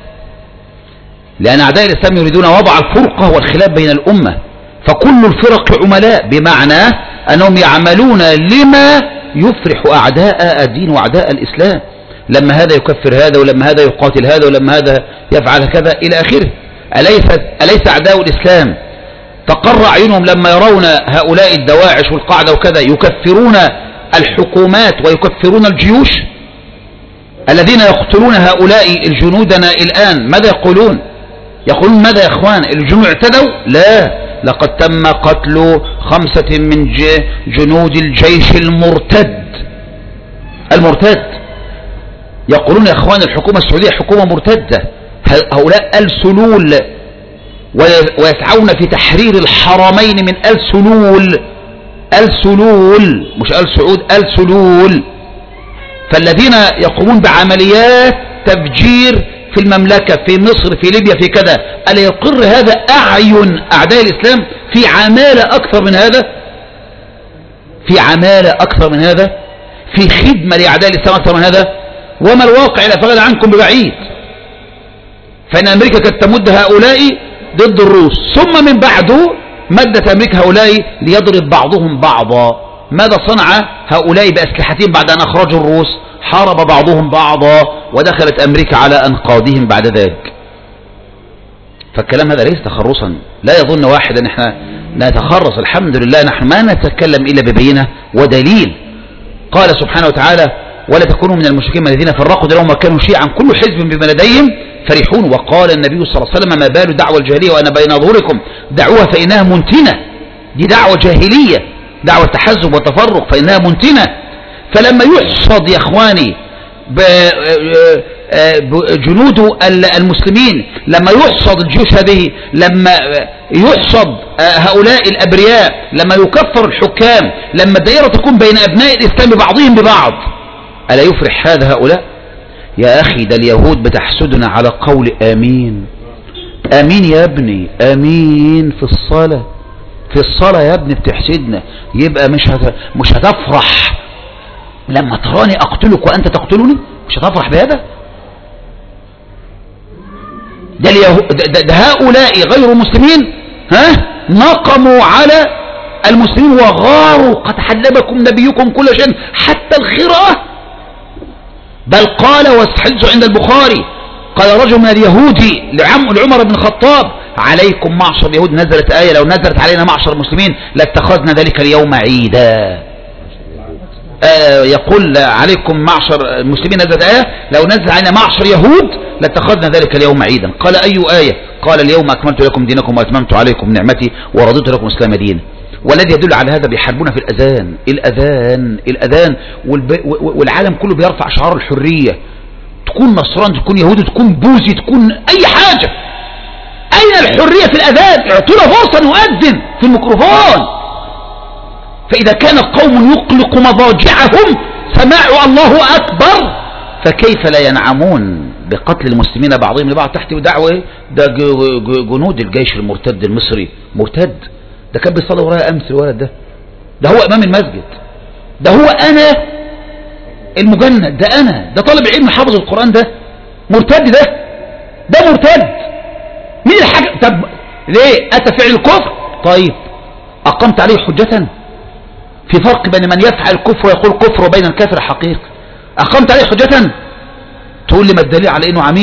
لأن أعداء الإسلام يريدون وضع الفرقة والخلاف بين الأمة. فكل الفرق عملاء، بمعنى أنهم يعملون لما يفرح أعداء الدين وأعداء الإسلام، لما هذا يكفر هذا، ولما هذا يقاتل هذا، ولما هذا يفعل كذا إلى آخره. أليس, أليس أعداء الإسلام تقر أعينهم لما يرون هؤلاء الدواعش والقاعدة وكذا يكفرون الحكومات ويكفرون الجيوش؟ الذين يقتلون هؤلاء الجنودنا الآن ماذا يقولون؟ يقولون ماذا يا اخوان؟ الجنود اعتدوا؟ لا، لقد تم قتل خمسة من جنود الجيش المرتد المرتد يقولون يا اخوان الحكومة السعودية حكومة مرتدة. هؤلاء آل سلول ويسعون في تحرير الحرمين من آل سلول آل سلول مش آل سعود، آل سلول. فالذين يقومون بعمليات تفجير في المملكة، في مصر، في ليبيا، في كذا، ألا يقر هذا أعين أعداء الإسلام في عمالة أكثر من هذا؟ في عمالة أكثر من هذا؟ في خدمة لأعداء الإسلام أكثر من هذا؟ وما الواقع لا فغد عنكم ببعيد. فإن أمريكا كانت تمد هؤلاء ضد الروس، ثم من بعده مدت أمريكا هؤلاء ليضرب بعضهم بعضا. ماذا صنع هؤلاء بأسلحتهم بعد أن أخرجوا الروس؟ حارب بعضهم بعضا، ودخلت أمريكا على أنقاضهم بعد ذلك. فالكلام هذا ليس تخرصا، لا يظن واحد أن احنا نتخرص. الحمد لله نحن ما نتكلم إلا ببينة ودليل. قال سبحانه وتعالى: ولا تكونوا من المشركين الذين فرقوا دينهم وكانوا شيعا كل حزب بما لديهم فرحون. وقال النبي صلى الله عليه وسلم: ما بال دعوة الجاهلية وأنا بين ظهوركم دعوها فإنها منتنة. دي دعوة جاهلية، دعوة تحزب وتفرق، فإنها منتنة. فلما يحصد يا إخواني جنود المسلمين، لما يحصد الجيوش هذه، لما يحصد هؤلاء الأبرياء، لما يكفر الحكام، لما الدائرة تكون بين أبناء الإسلام بعضهم ببعض، ألا يفرح هذا هؤلاء؟ يا أخي ده اليهود بتحسدنا على قول آمين. آمين يا ابني، آمين في الصلاة، في الصلاة يا ابني بتحسدنا. يبقى مش هت... مش هتفرح لما تراني أقتلك وأنت تقتلني؟ مش هتفرح بهذا؟ ده, اليهود ده, ده هؤلاء غير مسلمين ها نقموا على المسلمين وغاروا: قد حلبكم نبيكم كل شيء حتى الخراء. بل قال والحديث عند البخاري، قال رجل من اليهود لعمر بن الخطاب: عليكم معشر اليهود، نزلت آية: لو نزلت علينا معشر المسلمين لاتخذنا ذلك اليوم عيدا. آه يقول عليكم معشر المسلمين، نزلت آية: لو نزلت علينا معشر يهود لاتخذنا ذلك اليوم عيدا. قال: أي آية؟ قال: اليوم أكملت لكم دينكم وأتممت عليكم نعمتي ورضيت لكم الإسلام دينا. والذي يدل على هذا بيحاربون في الأذان الأذان الأذان والعالم كله بيرفع شعار الحرية. تكون نصران، تكون يهودي، تكون بوذي، تكون أي حاجة، أين الحرية في الأذان؟ اعطونا فرصة نؤذن في الميكروفون. فإذا كان قوم يقلق مضاجعهم سماعوا الله أكبر، فكيف لا ينعمون بقتل المسلمين بعضهم لبعض تحت دعوة ده جنود الجيش المرتد المصري مرتد؟ ده كان بيصلي ورايا أمس الولد ده، ده هو إمام المسجد، ده هو أنا المجند، ده أنا، ده طالب علم حافظ القرآن، ده مرتد، ده ده مرتد. مين الحاجة؟ طب ليه أتى فعل الكفر؟ طيب أقمت عليه حجة؟ في فرق بين من يفعل الكفر ويقول كفر وبين الكافر حقيقي. أقمت عليه حجة؟ تقول لي ما الدليل على إنه عميل؟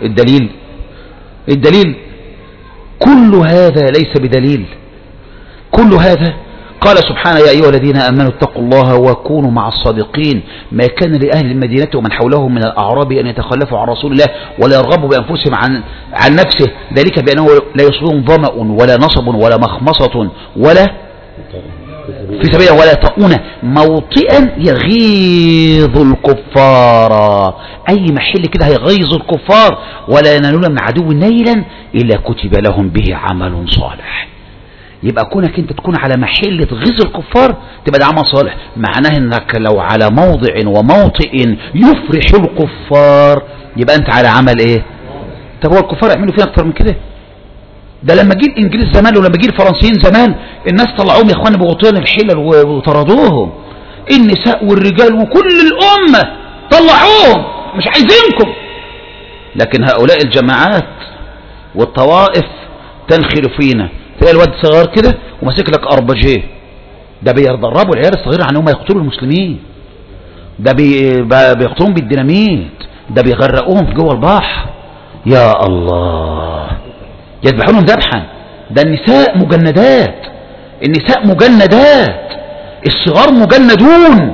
الدليل الدليل كل هذا ليس بدليل. كل هذا قال سبحانه يا أيها الذين آمنوا اتقوا الله وكونوا مع الصادقين ما كان لأهل المدينة ومن حولهم من الأعراب أن يتخلفوا عن رسول الله ولا يرغبوا بأنفسهم عن, عن نفسه ذلك بأنه لا يصيبهم ظمأ ولا نصب ولا مخمصة ولا في سبيل ولا يطؤون موطئا يغيظ الكفار، أي محل كده هيغيظ الكفار ولا ينالون من عدو نيلا إلا كتب لهم به عمل صالح. يبقى كونك انت تكون على محل تغيظ الكفار تبقى ده عمل صالح، معناه انك لو على موضع وموطئ يفرح الكفار يبقى انت على عمل ايه؟ طب هو الكفار يعملوا فينا اكتر من كده؟ ده لما جه الانجليز زمان ولما جه الفرنسيين زمان الناس طلعوهم يا اخوان بغطيان الحلل وطردوهم، النساء والرجال وكل الامه طلعوهم مش عايزينكم. لكن هؤلاء الجماعات والطوائف تنخل فينا، تلاقي الواد صغير كده وماسك لك اربجيه، ده بيدربوا العيال الصغيره عن هم يقتلوا المسلمين، ده بي بيقتلوهم بالديناميت، ده بيغرقوهم جوه البحر. يا الله يذبحونهم ذبحا. ده النساء مجندات، النساء مجندات، الصغار مجندون.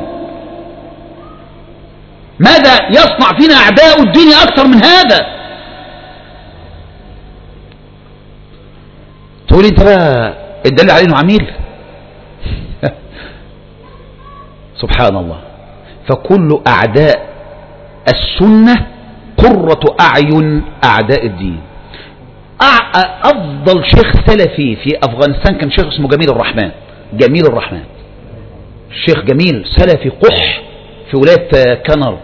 ماذا يصنع فينا اعداء الدين اكثر من هذا؟ تقول انت بقى الدليل عليه انه عميل. سبحان الله. فكل اعداء السنة قرة اعين اعداء الدين. افضل شيخ سلفي في افغانستان كان شيخ اسمه جميل الرحمن، جميل الرحمن، الشيخ جميل سلفي قح في ولاية كنر،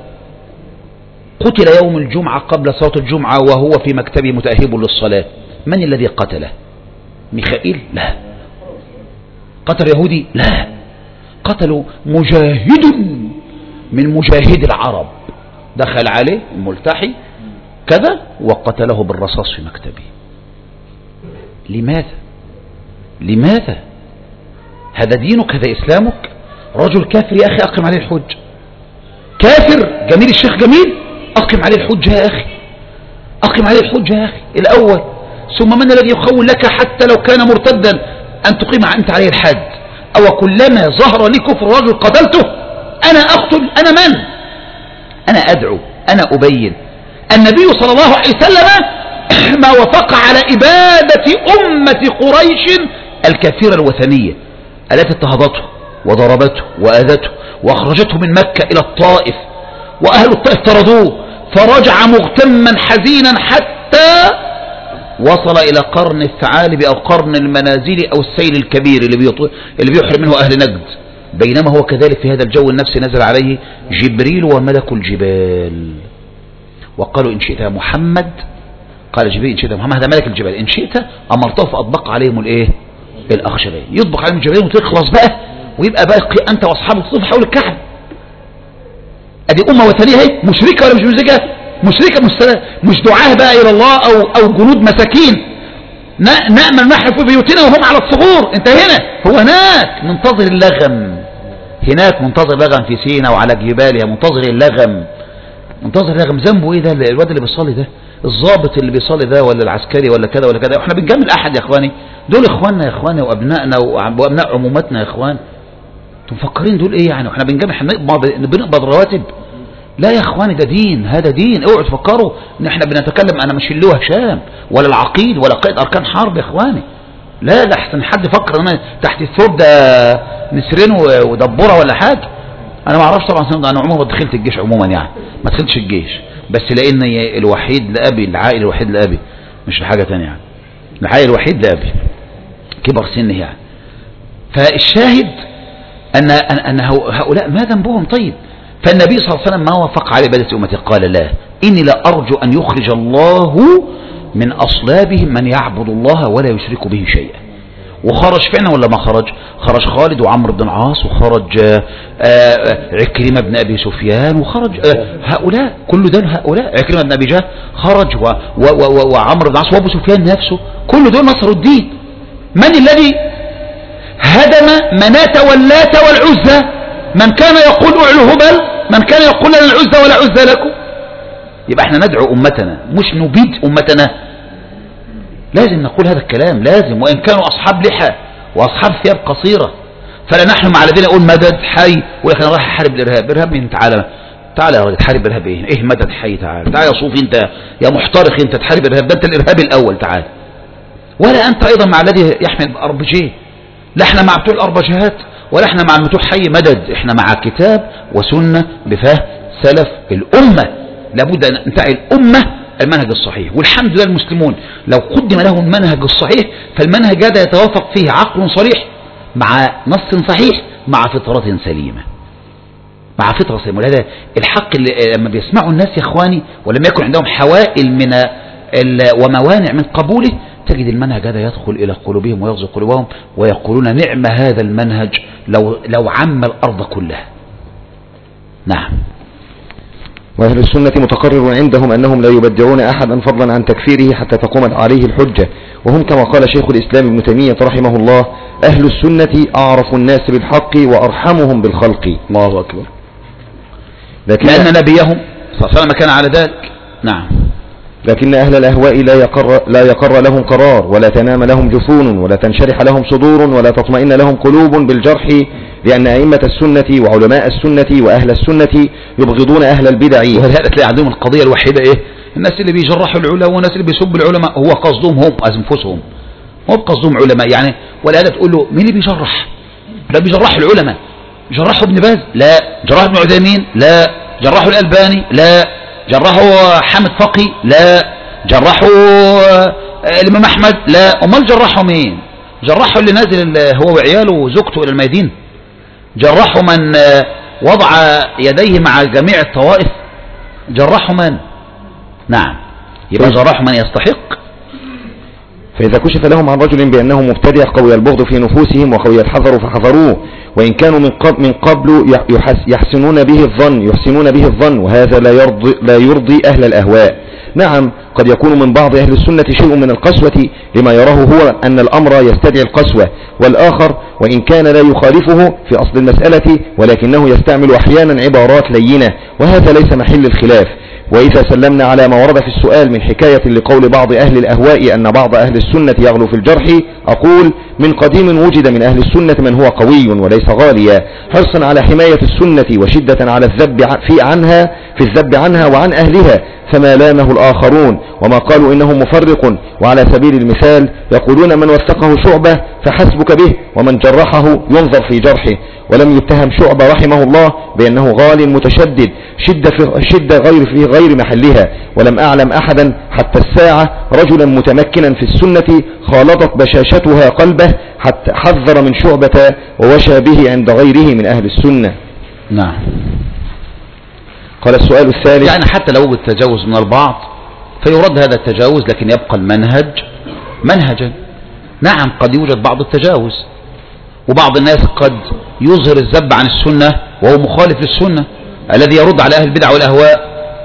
قتل يوم الجمعة قبل صلاة الجمعة وهو في مكتبه متأهب للصلاة. من الذي قتله؟ ميخائيل؟ لا. قتل يهودي؟ لا. قتلوا مجاهد من مجاهد العرب، دخل عليه الملتحي كذا وقتله بالرصاص في مكتبه. لماذا؟ لماذا؟ هذا دينك، هذا إسلامك؟ رجل كافر يا أخي أقم عليه الحج، كافر جميل الشيخ جميل أقم عليه الحج يا أخي، أقم عليه الحج يا أخي الأول، ثم من الذي يخول لك حتى لو كان مرتدا أن تقيم أنت عليه الحد؟ أو كلما ظهر لي كفر رجل قتلته؟ أنا أقتل؟ أنا من؟ أنا أدعو، أنا أبين. النبي صلى الله عليه وسلم ما وافق على إبادة أمة قريش الكثيرة الوثنية التي اضطهدته وضربته وآذته وأخرجته من مكة إلى الطائف، وأهل الطائف طردوه فرجع مغتما حزينا حتى وصل إلى قرن الثعالب أو قرن المنازل أو السيل الكبير اللي بيحرم منه أهل نجد. بينما هو كذلك في هذا الجو النفسي نزل عليه جبريل وملك الجبال وقالوا إن شئت يا محمد، قال جبريل إن شئت يا محمد، هذا ملك الجبال، إن شئت أمرته فأطبق عليهم الإيه؟ الأخشبين، يطبق عليهم الجبلين وتخلص بقى ويبقى باقي أنت وأصحابك تطوف حول الكعبة. أدي أمة وثنية هي، مشركة ولا مش مشركة؟ مشركة مش دعاه بقى إلى الله أو أو جنود مساكين نأمل نحن في بيوتنا وهم على الصغور. أنت هنا، هو هناك منتظر اللغم، هناك منتظر لغم في سينا وعلى جبالها منتظر اللغم، منتظر اللغم. ذنبه إيه ده الواد اللي بيصلي ده، الضابط اللي بيصلي ده ولا العسكري ولا كذا ولا كذا؟ احنا بنجامل أحد يا إخواني؟ دول إخواننا يا إخواني وأبنائنا وأبناء عمومتنا يا إخوان. انتم مفكرين دول إيه يعني؟ واحنا بنجامل احنا بنقبض رواتب؟ لا يا إخواني، ده دين، هذا دين. اوعوا تفكروا ان احنا بنتكلم انا مش اللي هو هشام ولا العقيد ولا قائد اركان حرب يا إخواني. لا، ده احسن حد يفكر انا تحت الثوب ده نسرين ودبوره ولا حاجه. انا ما اعرفش طبعا، انا عمري ما دخلت الجيش عموما، يعني ما دخلتش الجيش، بس لان الوحيد لابي، العائل الوحيد لابي، مش لحاجه ثانيه يعني، العائل الوحيد لابي كبر سنه يعني. فالشاهد ان ان هؤلاء ما ذنبهم؟ طيب، فالنبي صلى الله عليه وسلم ما وافق على عبادة أمته، قال لا إني لا أرجو أن يخرج الله من أصلابهم من يعبد الله ولا يشرك به شيئا. وخرج فعلا ولا ما خرج؟ خرج خالد وعمرو بن العاص، وخرج عكرمة بن أبي سفيان، وخرج هؤلاء كل ده، هؤلاء عكرمة بن أبي جهل خرج، وعمرو بن العاص وأبو سفيان نفسه، كل دول نصروا الدين. من الذي هدم مناة واللات والعزى؟ من كان يقول اعلو هبل، من كان يقول لنا العزى ولا عزى لكم. يبقى احنا ندعو أمتنا مش نبيد أمتنا. لازم نقول هذا الكلام، لازم، وإن كانوا أصحاب لحى وأصحاب ثياب قصيرة. فلا نحن مع الذين يقول مدد حي ولكن راح أحارب الإرهاب. إرهاب مين؟ تعالى تعالى يا راجل تحارب إرهاب إيه؟ إيه مدد حي؟ تعالى تعالى يا صوفي أنت يا محترق أنت تحارب إرهاب، ده أنت الإرهاب الأول تعالى. ولا أنت أيضا مع الذي يحمل أربجيه. لا احنا مع بتوع الأربجهات ولا احنا مع المتوح حي مدد، احنا مع كتاب وسنة بفهم سلف الأمة. لابد أن ننتهي الأمة المنهج الصحيح، والحمد لله المسلمون لو قدم لهم المنهج الصحيح فالمنهج هذا يتوافق فيه عقل صريح مع نص صحيح مع فطرة سليمة، مع فطرة سليمة. ولهذا الحق اللي لما بيسمعوا الناس يا اخواني ولم يكن عندهم حوائل من وموانع من قبوله تجد المنهج هذا يدخل إلى قلوبهم ويغزو قلوبهم ويقولون نعم هذا المنهج لو لو عم الأرض كلها. نعم. وأهل السنة متقرر عندهم أنهم لا يبدعون أحدا فضلا عن تكفيره حتى تقوم عليه الحجة، وهم كما قال شيخ الإسلام ابن تيمية رحمه الله أهل السنة أعرف الناس بالحق وأرحمهم بالخلق. الله أكبر. لكن لأن نبيهم صلى الله عليه وسلم كان على ذلك. نعم. لكن أهل الأهواء لا يقر, لا يقر لهم قرار ولا تنام لهم جفون ولا تنشرح لهم صدور ولا تطمئن لهم قلوب بالجرح، لأن أئمة السنة وعلماء السنة وأهل السنة يبغضون أهل البدع. وهذا تلاقي عندهم القضية الوحيدة إيه؟ الناس اللي بيجرحوا العلماء والناس اللي بيسبوا العلماء هو قصدهم هم أنفسهم، مو بقصدهم علماء يعني. ولهذا تقول له مين اللي بيجرح؟ لا بيجرحوا العلماء، جرحوا ابن باز؟ لا. جرحوا ابن عثيمين؟ لا. جرحوا الألباني؟ لا. جرحوا حامد فقي؟ لا. جرحوا الإمام أحمد؟ لا. أمال جرحوا مين؟ جرحوا اللي نازل هو وعياله وزوجته إلى الميادين؟ جرحوا من وضع يديه مع جميع الطوائف؟ جرحوا من؟ نعم. يبقى جرحوا من يستحق. فإذا كشف لهم عن رجل بأنه مبتدع قوي البغض في نفوسهم وقوي الحذر فحذروه، وإن كانوا من قبل, من قبل يحسنون به الظن يحسنون به الظن وهذا لا يرضي, لا يرضي أهل الأهواء. نعم قد يكون من بعض أهل السنة شيء من القسوة لما يراه هو أن الأمر يستدعي القسوة، والآخر وإن كان لا يخالفه في أصل المسألة ولكنه يستعمل أحيانا عبارات لينة، وهذا ليس محل الخلاف. وإذا سلمنا على ما ورد في السؤال من حكاية لقول بعض أهل الأهواء أن بعض أهل السنة يغلو في الجرح، أقول من قديم وجد من أهل السنة من هو قوي وليس غاليا حرصا على حماية السنة وشدة على الذب في عنها في الذب عنها وعن أهلها، فما لامه الآخرون وما قالوا إنه مفرق. وعلى سبيل المثال يقولون من وثقه شعبة فحسبك به ومن جرحه ينظر في جرحه، ولم يتهم شعبة رحمه الله بأنه غال متشدد شدة, في شدة غير في غير محلها، ولم أعلم أحدا حتى الساعة رجلا متمكنا في السنة خالطت بشاشتها قلبه حتى حذر من شعبة ووشى به عند غيره من أهل السنة. نعم. قال السؤال الثالث يعني حتى لو وجد تجاوز من البعض فيرد هذا التجاوز لكن يبقى المنهج منهجا. نعم قد يوجد بعض التجاوز وبعض الناس قد يظهر الذب عن السنة وهو مخالف للسنة الذي يرد على أهل البدع والأهواء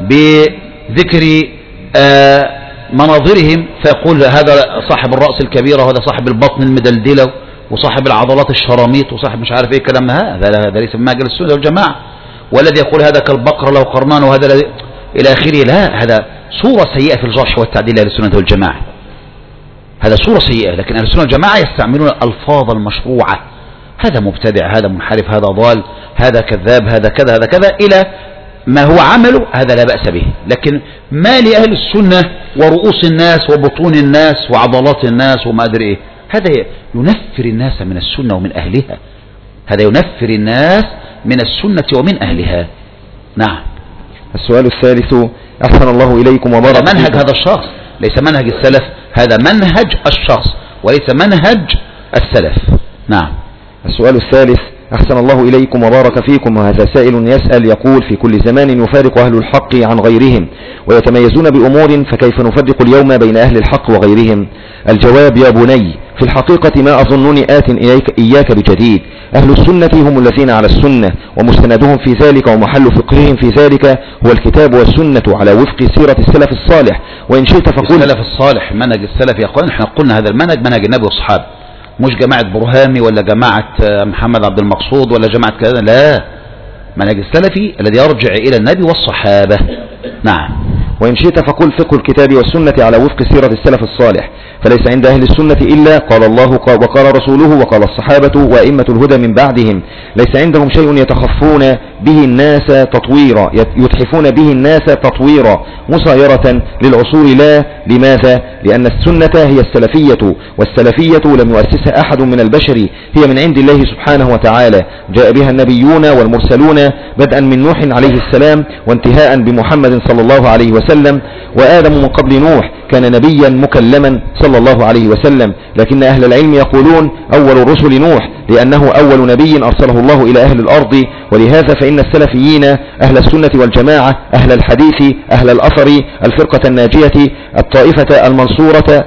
بذكر آه مناظرهم فيقول هذا صاحب الرأس الكبيرة وهذا صاحب البطن المدلدلة وصاحب العضلات الشراميط وصاحب مش عارف ايه كلام هذا هذا ليس من منهج السنة والجماعة. والذي يقول هذا كالبقرة له قرنان وهذا إلى آخره، لا، هذا صورة سيئة في الجرح والتعديل أهل السنة والجماعة، هذا صورة سيئة. لكن أهل السنة والجماعة يستعملون الألفاظ المشروعة، هذا مبتدع هذا منحرف هذا ضال هذا كذاب هذا كذا هذا كذا إلى ما هو عمله، هذا لا بأس به. لكن ما لأهل السنة ورؤوس الناس وبطون الناس وعضلات الناس وما أدري إيه، هذا ينفر الناس من السنة ومن أهلها، هذا ينفر الناس من السنة ومن أهلها. نعم. السؤال الثالث أحسن الله إليكم وبارك فيكم. منهج هذا الشخص ليس منهج السلف، هذا منهج الشخص وليس منهج السلف. نعم. السؤال الثالث أحسن الله إليكم وبارك فيكم، وهذا سائل يسأل يقول في كل زمان يفارق أهل الحق عن غيرهم ويتميزون بأمور، فكيف نفرق اليوم بين أهل الحق وغيرهم؟ الجواب يا بني في الحقيقة ما أظنني آت إليك إياك بجديد. أهل السنة هم الذين على السنة ومستندهم في ذلك ومحل فقههم في ذلك هو الكتاب والسنة على وفق سيرة السلف الصالح. وإن شئت فقل السلف الصالح منهج السلف. يقول احنا قلنا هذا المنهج منهج النبي والصحابة، مش جماعة برهامي ولا جماعة محمد عبد المقصود ولا جماعة كذا، لا، منهج السلفي الذي يرجع إلى النبي والصحابة. نعم. وإن شئت فقل فقه الكتاب والسنة على وفق سيرة السلف الصالح، فليس عند أهل السنة إلا قال الله وقال رسوله وقال الصحابة وأئمة الهدى من بعدهم. ليس عندهم شيء يتخفون به الناس تطويرا يتحفون به الناس تطويرا مصايرة للعصور. لا، لماذا؟ لأن السنة هي السلفية، والسلفية لم يؤسسها أحد من البشر، هي من عند الله سبحانه وتعالى، جاء بها النبيون والمرسلون بدءا من نوح عليه السلام وانتهاء بمحمد صلى الله عليه وسلم. وآدم من قبل نوح كان نبيا مكلما صلى الله عليه وسلم، لكن أهل العلم يقولون أول الرسل نوح لأنه أول نبي أرسله الله إلى أهل الأرض. ولهذا فإن السلفيين أهل السنة والجماعة أهل الحديث أهل الأثر الفرقة الناجية الطائفة المنصورة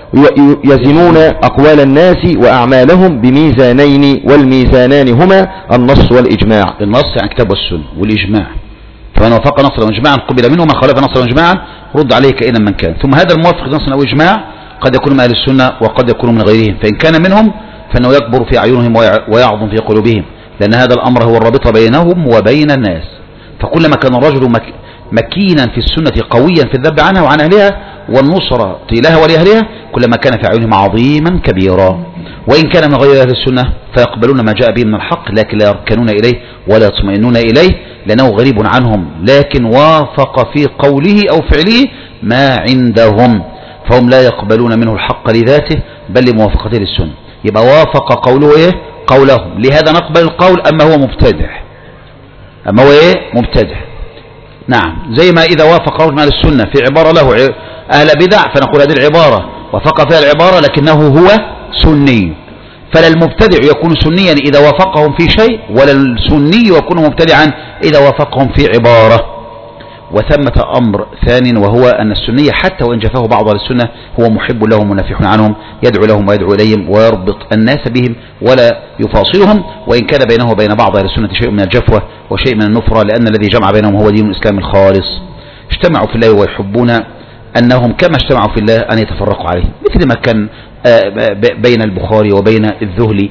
يزنون أقوال الناس وأعمالهم بميزانين، والميزانان هما النص والإجماع. النص يعني كتاب والسنة، والإجماع فمن وافق نصرا وإجماعا قبل منه، من خالف نصرا وإجماعا رد عليه كائنا من كان. ثم هذا الموافق نصرا أو إجماع قد يكون من أهل السنة وقد يكون من غيرهم، فإن كان منهم فإنه يكبر في أعينهم ويعظم في قلوبهم، لأن هذا الأمر هو الرابط بينهم وبين الناس. فكلما كان الرجل مك مكينا في السنة قويا في الذب عنها وعن أهلها والنصرة لها ولأهلها، كلما كان في أعينهم عظيما كبيرا. وإن كان من غير أهل السنة فيقبلون ما جاء به من الحق، لكن لا يركنون إليه ولا يطمئنون إليه لأنه غريب عنهم، لكن وافق في قوله أو فعله ما عندهم، فهم لا يقبلون منه الحق لذاته بل لموافقته للسنة. يبقى وافق قوله إيه؟ قولهم، لهذا نقبل القول. أما هو مبتدع، أما هو إيه؟ مبتدع. نعم، زي ما إذا وافق رجل من السنة في عبارة له أهل بدع فنقول هذه العبارة وافق فيها العبارة لكنه هو سني. فلا المبتدع يكون سنيا إذا وافقهم في شيء، ولا السني يكون مبتدعا إذا وافقهم في عبارة. وثمة أمر ثاني، وهو أن السنية حتى وإن جفاه بعض أهل السنة هو محب لهم منافح عنهم، يدعو لهم ويدعو إليهم ويربط الناس بهم ولا يفاصلهم، وإن كان بينه وبين بعض أهل السنة شيء من الجفوة وشيء من النفرة، لأن الذي جمع بينهم هو دين الإسلام الخالص. اجتمعوا في الله ويحبون أنهم كما اجتمعوا في الله أن يتفرقوا عليه، مثل ما كان بين البخاري وبين الذهلي.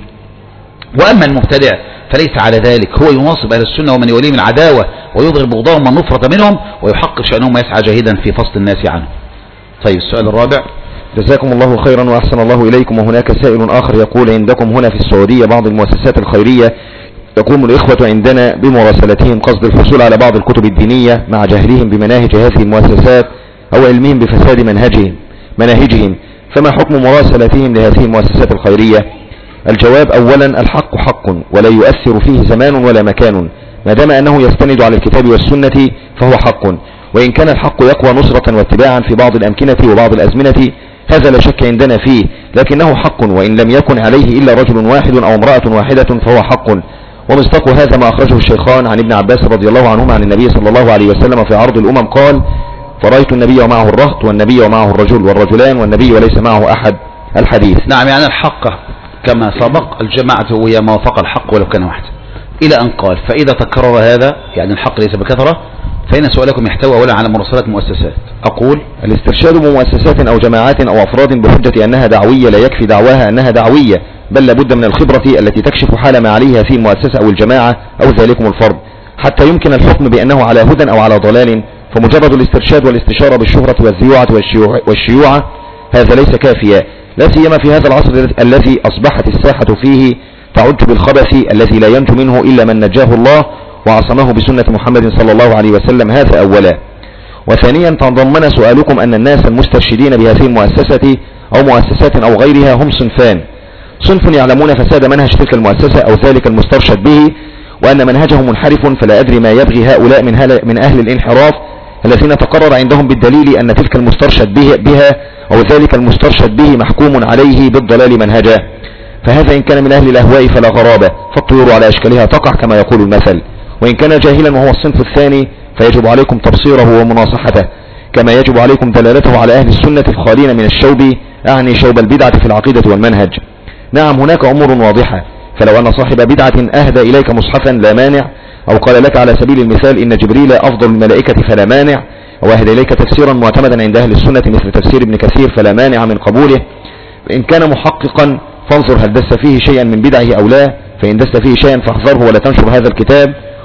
وأما المبتدع فليس على ذلك، هو يناصب أهل السنة ومن يوليهم العداوة ويظهر بغضهم والنفرة منهم، ويحقق شأنهم ويسعى جاهدا في فصل الناس عنه. طيب السؤال الرابع. جزاكم الله خيرا وأحسن الله إليكم. وهناك سائل آخر يقول: عندكم هنا في السعودية بعض المؤسسات الخيرية يقوم الإخوة عندنا بمراسلتهم قصد الحصول على بعض الكتب الدينية مع جهلهم بمناهج هذه المؤسسات أو علمهم بفساد منهجهم مناهجهم فما حكم مراسلتهم لهذه المؤسسات الخيرية؟ الجواب: أولا الحق حق ولا يؤثر فيه زمان ولا مكان، ما دام أنه يستند على الكتاب والسنة فهو حق، وإن كان الحق يقوى نصرة واتباعا في بعض الأمكنة وبعض الأزمنة هذا لا شك عندنا فيه، لكنه حق وإن لم يكن عليه إلا رجل واحد أو امرأة واحدة فهو حق. ومصداق هذا ما أخرجه الشيخان عن ابن عباس رضي الله عنهما عن النبي صلى الله عليه وسلم في عرض الأمم قال: فرأيت النبي ومعه الرهط والنبي ومعه الرجل والرجلان والنبي وليس معه أحد. الحديث. نعم، يعني الحق كما سبق الجماعة هي ما وافق الحق ولو كان واحد، إلى أن قال: فإذا تكرر هذا يعني الحق ليس بكثرة فإن سؤالكم يحتوي أولا على مراسلات مؤسسات. أقول: الاسترشاد بمؤسسات أو جماعات أو أفراد بحجة أنها دعوية لا يكفي دعواها أنها دعوية، بل لابد من الخبرة التي تكشف حال ما عليها في المؤسسة أو الجماعة أو ذلكم الفرد حتى يمكن الحكم بأنه على هدى أو على ضلال. فمجرد الاسترشاد والاستشارة بالشهرة والزيوعة والشيوعة هذا ليس كافيا، لا سيما في هذا العصر الذي أصبحت الساحة فيه تعج بالخبث الذي لا ينجو منه إلا من نجاه الله وعصمه بسنة محمد صلى الله عليه وسلم. هذا أولا. وثانيا تضمن سؤالكم أن الناس المسترشدين بهذه المؤسسة أو مؤسسات أو غيرها هم صنفان: صنف يعلمون فساد منهج تلك المؤسسة أو ذلك المسترشد به وأن منهجه منحرف، فلا أدري ما يبغي هؤلاء من, من أهل الانحراف الذين تقرر عندهم بالدليل أن تلك المسترشد به بها أو ذلك المسترشد به محكوم عليه بالضلال منهجا، فهذا إن كان من أهل الأهواء فلا غرابة، فالطيور على أشكالها تقع كما يقول المثل. وإن كان جاهلا وهو الصنف الثاني فيجب عليكم تبصيره ومناصحته، كما يجب عليكم دلالته على أهل السنة الخالين من الشوب، أعني شوب البدعة في العقيدة والمنهج. نعم، هناك أمور واضحة، فلو أن صاحب بدعة أهدى إليك مصحفا لا مانع، أو قال لك على سبيل المثال إن جبريل أفضل الملائكة فلا مانع، أو أهدى إليك تفسيرا معتمدا عند أهل السنة مثل تفسير ابن كثير فلا مانع من قبوله. إن كان محققا فانظر هل دس فيه شيئا من بدعه أو لا، فإن دس فيه شيئا فاحذره ولا تنشر هذا الكتاب.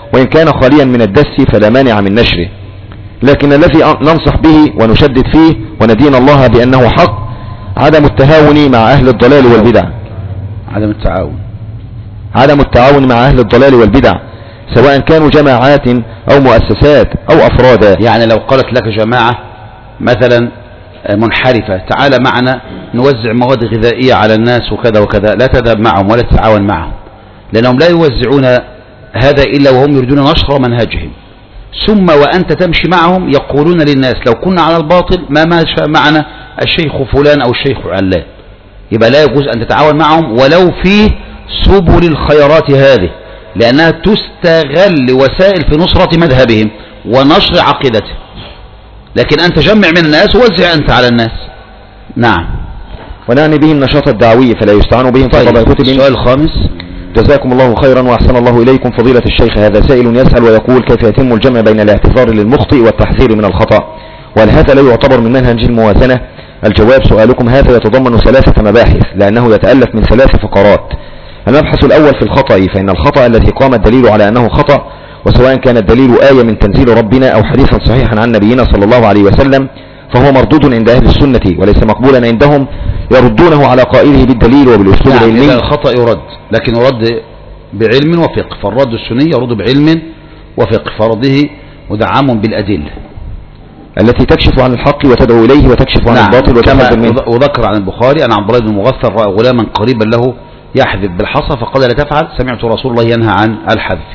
وإن كان خاليا من الدس فلا مانع من نشره. لكن الذي ننصح به ونشدد فيه وندين الله بأنه حق عدم التهاون مع أهل الضلال والبدع. عدم التعاون عدم التعاون مع أهل الضلال والبدع سواء كانوا جماعات أو مؤسسات أو أفرادا. يعني لو قالت لك جماعة مثلا منحرفة تعال معنا نوزع مواد غذائية على الناس وكذا وكذا، لا تذهب معهم ولا تتعاون معهم، لأنهم لا يوزعون هذا إلا وهم يريدون نشر منهجهم. ثم وأنت تمشي معهم يقولون للناس لو كنا على الباطل ما ماشى معنا الشيخ فلان أو الشيخ علان. يبقى لا يجوز أن تتعاون معهم ولو في سبل الخيرات هذه، لأنها تستغل وسائل في نصرة مذهبهم ونشر عقيدتهم. لكن أن تجمع من الناس ووزع أنت على الناس. نعم. ونعني به النشاط الدعوي فلا يستعان بهم في طلب كتب. السؤال الخامس. جزاكم الله خيرا وأحسن الله إليكم فضيلة الشيخ. هذا سائل يسأل ويقول كيف يتم الجمع بين الاعتذار للمخطئ والتحذير من الخطأ، وهل هذا لا يعتبر من منهج الموازنة؟ الجواب: سؤالكم هذا يتضمن ثلاثة مباحث لأنه يتألف من ثلاث فقرات. المبحث الأول في الخطأ، فإن الخطأ الذي قام الدليل على أنه خطأ، وسواء كان الدليل آية من تنزيل ربنا أو حديثا صحيحا عن نبينا صلى الله عليه وسلم، فهو مردود عند أهل السنة وليس مقبولا عندهم، يردونه على قائله بالدليل وبالأسلوب نعم العلمي. إذا الخطأ يرد، لكن يرد بعلم وفقه، فالرد السني يرد بعلم وفقه، فرده مدعم بالأدلة التي تكشف عن الحق وتدعو إليه وتكشف عن نعم الباطل وتحذر منه. وذكر عن البخاري أن عبد الله بن مغفل رأى غلاما قريبا له يحذف بالحصى فقال لا تفعل، سمعت رسول الله ينهى عن الحذف.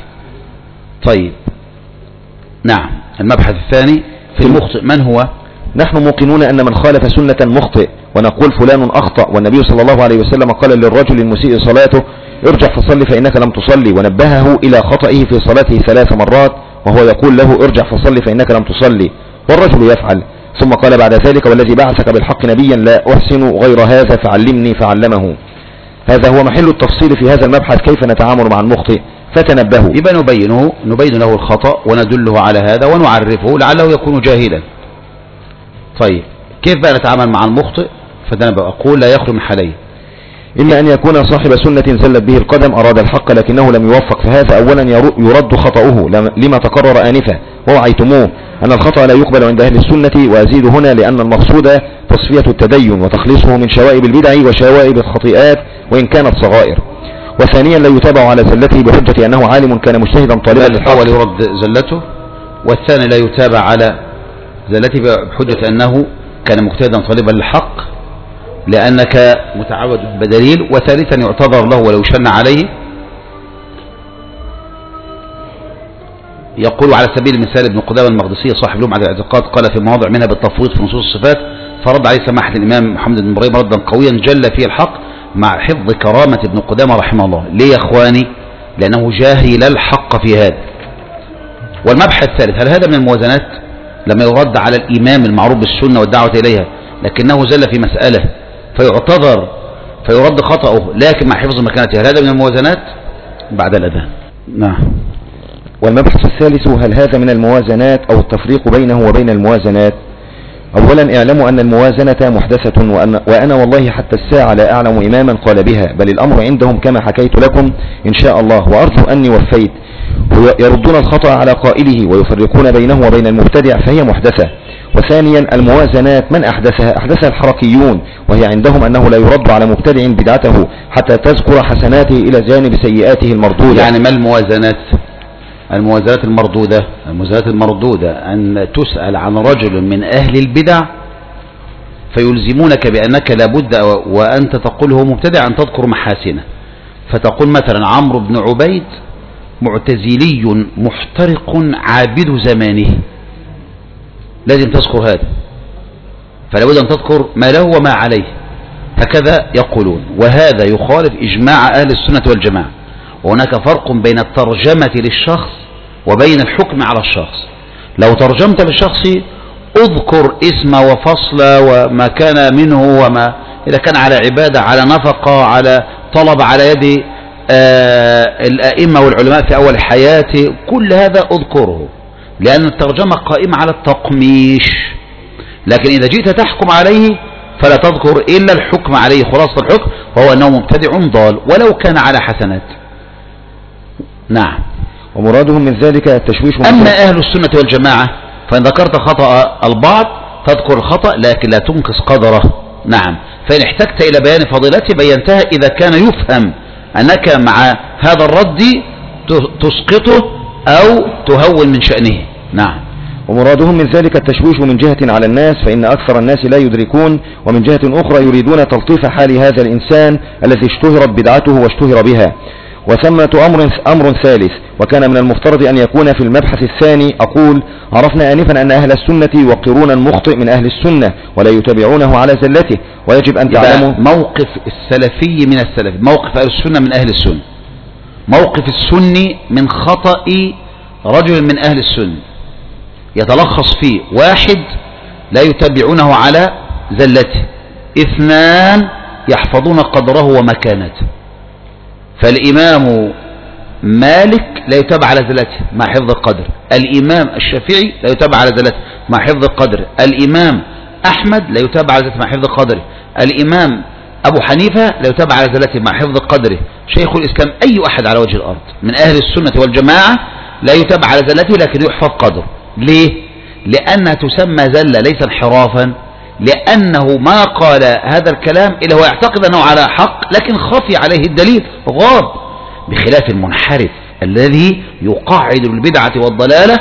طيب نعم. المبحث الثاني في المخطئ، من هو؟ نحن موقنون أن من خالف سنة مخطئ، ونقول فلان أخطأ، والنبي صلى الله عليه وسلم قال للرجل المسيء صلاته ارجع فصلي فإنك لم تصلي، ونبهه إلى خطئه في صلاته ثلاث مرات وهو يقول له ارجع فصلي فإنك لم تصلي، والرجل يفعل، ثم قال بعد ذلك والذي بعثك بالحق نبيا لا أحسن غير هذا فعلمني فعلمه. هذا هو محل التفصيل في هذا المبحث، كيف نتعامل مع المخطئ، فتنبهوا. يبقى نبينه نبين له الخطأ وندله على هذا ونعرفه لعله يكون جاهلا. طيب كيف بقى نتعامل مع المخطئ؟ فتنبه. أقول لا يخلو من حالين: إما أن يكون صاحب سنة زلت به القدم أراد الحق لكنه لم يوفق، فهذا أولا يرد خطأه لما تقرر آنفا ووعيتموه أن الخطأ لا يقبل عند أهل السنة، وأزيد هنا لأن المقصود تصفية التدين وتخليصه من شوائب البدع وشوائب الخطيئات وإن كانت صغائر. وثانيا لا يتابع على زلته بحجة أنه عالم كان مجتهدا طالبا للحق. الأول يرد زلته، والثاني لا يتابع على زلته بحجة أنه كان مجتهدا طالبا للحق لأنك متعود بدليل. وثالثا يعتذر له ولو شن عليه. يقول على سبيل المثال ابن قدامة المقدسي صاحب لمعة الاعتقاد قال في مواضع منها بالتفويض في نصوص الصفات، فرد عليه سماحة الإمام محمد بن إبراهيم ردا قويا جل فيه الحق مع حفظ كرامة ابن قدامة رحمه الله. ليه يا اخواني؟ لأنه جاهل الحق في هذا. والمبحث الثالث: هل هذا من الموازنات؟ لما يرد على الإمام المعروف بالسنة والدعوة إليها لكنه زل في مسألة فيعتذر فيرد خطأه لكن مع حفظ مكانته، هل هذا من الموازنات؟ بعد الأذان. نعم. والمبحث الثالث: هل هذا من الموازنات أو التفريق بينه وبين الموازنات؟ أولا اعلموا أن الموازنة محدثة، وأن وأنا والله حتى الساعة لا أعلم إماما قال بها، بل الأمر عندهم كما حكيت لكم إن شاء الله، وأرجو أني وفيت. يردون الخطأ على قائله ويفرقون بينه وبين المبتدع فهي محدثة. وثانيا الموازنات من أحدثها؟ أحدثها الحركيون، وهي عندهم أنه لا يرد على مبتدع بدعته حتى تذكر حسناته إلى جانب سيئاته المردودة. يعني ما الموازنات؟ الموازنات المردودة الموازنات المردودة أن تسأل عن رجل من أهل البدع فيلزمونك بأنك لابد وأنت تقول هو مبتدع أن تذكر محاسنه، فتقول مثلا عمرو بن عبيد معتزلي محترق عابد زمانه، لازم تذكر هذا، فلابد أن تذكر ما له وما عليه، هكذا يقولون. وهذا يخالف إجماع أهل السنة والجماعة. وهناك فرق بين الترجمة للشخص وبين الحكم على الشخص. لو ترجمت للشخص اذكر اسم وفصل وما كان منه، وما إذا كان على عبادة على نفقة على طلب على يد آه الأئمة والعلماء في أول حياته، كل هذا اذكره، لأن الترجمة قائمة على التقميش. لكن إذا جئت تحكم عليه فلا تذكر إلا الحكم عليه، خلاصة الحكم وهو أنه مبتدع ضال ولو كان على حسنات. نعم. ومرادهم من ذلك التشويش. أما أهل السنة والجماعة فإن ذكرت خطأ البعض تذكر الخطأ لكن لا تنقص قدره. نعم، فإن احتجت إلى بيان فضيلته بينتها إذا كان يفهم أنك مع هذا الرد تسقطه أو تهون من شأنه. نعم. ومرادهم من ذلك التشويش من جهة على الناس، فإن أكثر الناس لا يدركون، ومن جهة أخرى يريدون تلطيف حال هذا الإنسان الذي اشتهرت بدعته واشتهر بها. وثمة أمر, أمر ثالث، وكان من المفترض أن يكون في المبحث الثاني. أقول: عرفنا آنفا أن أهل السنة يوقرون المخطئ من أهل السنة ولا يتبعونه على زلته، ويجب أن تعلموا موقف السلفي من السلف، موقف أهل السنة من أهل السنة، موقف السني من خطأ رجل من أهل السنة يتلخص فيه: واحد، لا يتبعونه على زلته. اثنان، يحفظون قدره ومكانته. فالإمام مالك لا يتبع على زلته مع حفظ القدر، الإمام الشافعي لا يتبع على زلته مع حفظ القدر، الإمام أحمد لا يتبع على زلته مع حفظ قدره، الإمام أبو حنيفة لا يتبع على زلته مع حفظ قدره، شيخ الإسلام، أي أحد على وجه الأرض من أهل السنة والجماعة لا يتبع على زلته لكن يحفظ قدره. ليه؟ لأنها تسمى زلة ليس انحرافا، لأنه ما قال هذا الكلام إلا هو يعتقد أنه على حق لكن خفي عليه الدليل غاب، بخلاف المنحرف الذي يقاعد البدعة والضلالة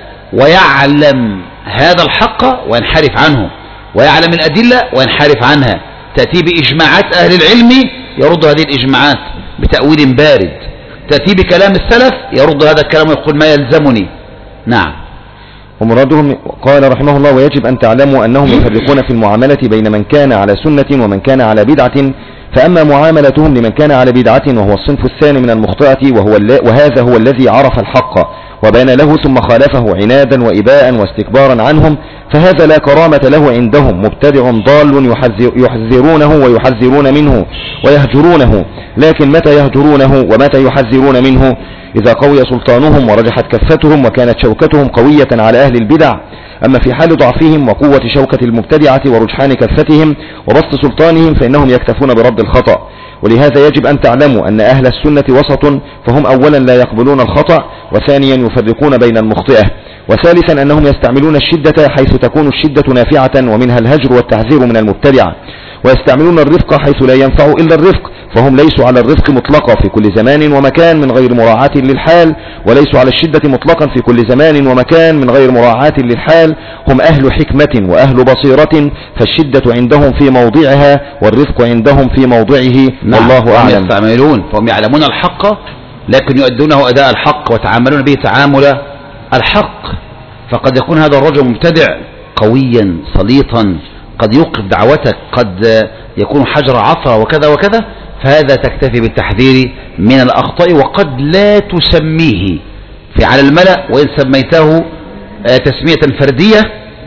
ويعلم هذا الحق وينحرف عنه، ويعلم الأدلة وينحرف عنها. تأتي بإجماعات أهل العلم يرد هذه الإجماعات بتأويل بارد، تأتي بكلام السلف يرد هذا الكلام ويقول ما يلزمني. نعم. ومرادهم قال رحمه الله: ويجب أن تعلموا أنهم يفرقون في المعاملة بين من كان على سنة ومن كان على بدعة، فأما معاملتهم لمن كان على بدعة وهو الصنف الثاني من المخطئة وهو وهذا هو الذي عرف الحق وبان له ثم خالفه عنادا وإباء واستكبارا عنهم، فهذا لا كرامة له عندهم، مبتدع ضال يحذرونه ويحذرون منه ويهجرونه. لكن متى يهجرونه ومتى يحذرون منه؟ إذا قوي سلطانهم ورجحت كفتهم وكانت شوكتهم قوية على أهل البدع. أما في حال ضعفهم وقوة شوكة المبتدعة ورجحان كفتهم وبسط سلطانهم فإنهم يكتفون برد الخطأ. ولهذا يجب أن تعلموا أن أهل السنة وسط، فهم أولا لا يقبلون الخطأ، وثانيا يفرقون بين المخطئة، وثالثا أنهم يستعملون الشدة حيث تكون الشدة نافعة ومنها الهجر والتحذير من المبتدعة، ويستعملون الرفق حيث لا ينفع إلا الرفق، فهم ليسوا على الرفق مطلقا في كل زمان ومكان من غير مراعاة للحال، وليسوا على الشدة مطلقا في كل زمان ومكان من غير مراعاة للحال. هم أهل حكمة وأهل بصيرة، فالشدة عندهم في موضعها والرفق عندهم في موضعه. نعم. والله أعلم. هم يستعملون، فهم يعلمون الحق لكن يؤدونه أداء الحق وتعاملون به تعامل الحق. فقد يكون هذا الرجل مبتدع قويا سليطا، قد يوقف دعوتك، قد يكون حجر عثرة وكذا وكذا، فهذا تكتفي بالتحذير من الأخطاء، وقد لا تسميه في على الملأ، وإن سميته تسمية فردية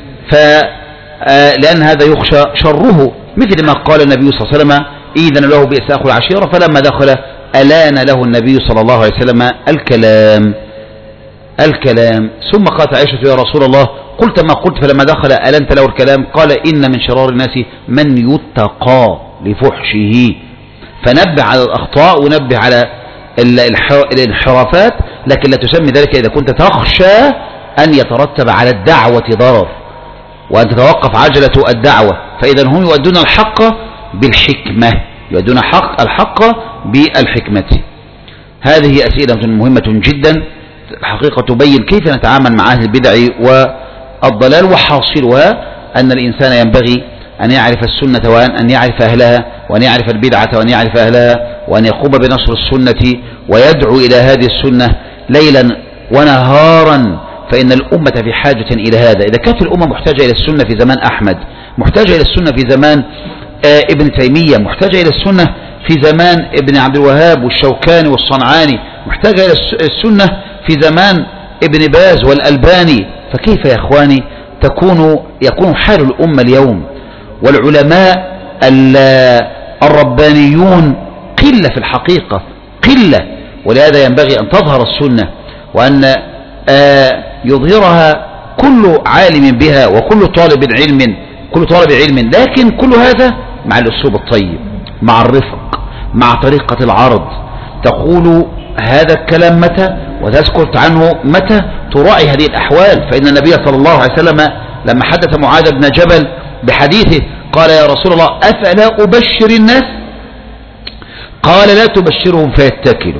لأن هذا يخشى شره، مثل ما قال النبي صلى الله عليه وسلم: إذن له بئس أخو العشيرة، فلما دخل ألان له النبي صلى الله عليه وسلم الكلام الكلام ثم قالت عائشة: يا رسول الله قلت ما قلت، فلما دخل ألنت له الكلام؟ قال: إن من شرار الناس من يتقى لفحشه. فنبه على الأخطاء ونبه على الانحرافات، لكن لا تسمي ذلك إذا كنت تخشى أن يترتب على الدعوة ضرر وأن تتوقف عجلة الدعوة. فإذا هم يؤدون الحق بالحكمة، يؤدون حق الحق بالحكمة. هذه أسئلة مهمة جدا الحقيقة تبين كيف نتعامل مع أهل البدع والضلال، وحاصلها أن الإنسان ينبغي أن يعرف السنة وأن يعرف أهلها، وأن يعرف البدعة وأن يعرف أهلها، وأن يقوم بنصر السنة ويدعو إلى هذه السنة ليلا ونهارا، فإن الأمة في حاجة إلى هذا. إذا كانت الأمة محتاجة إلى السنة في زمان أحمد، محتاجة إلى السنة في زمان آه ابن تيمية، محتاجة إلى السنة في زمان ابن عبد الوهاب والشوكاني والصنعاني، محتاجة إلى السنة في زمان ابن باز والألباني، فكيف يا إخواني تكون يكون حال الأمة اليوم؟ والعلماء الربانيون قلة في الحقيقة، قلة. ولهذا ينبغي أن تظهر السنة وأن آه يظهرها كل عالم بها وكل طالب علم كل طالب علم لكن كل هذا مع الأسلوب الطيب، مع الرفق، مع طريقة العرض. تقول هذا الكلام متى وتسكت عنه متى، تراعي هذه الأحوال. فإن النبي صلى الله عليه وسلم لما حدث معاذ بن جبل بحديثه قال يا رسول الله أفلا أبشر الناس؟ قال لا تبشرهم فيتكلوا.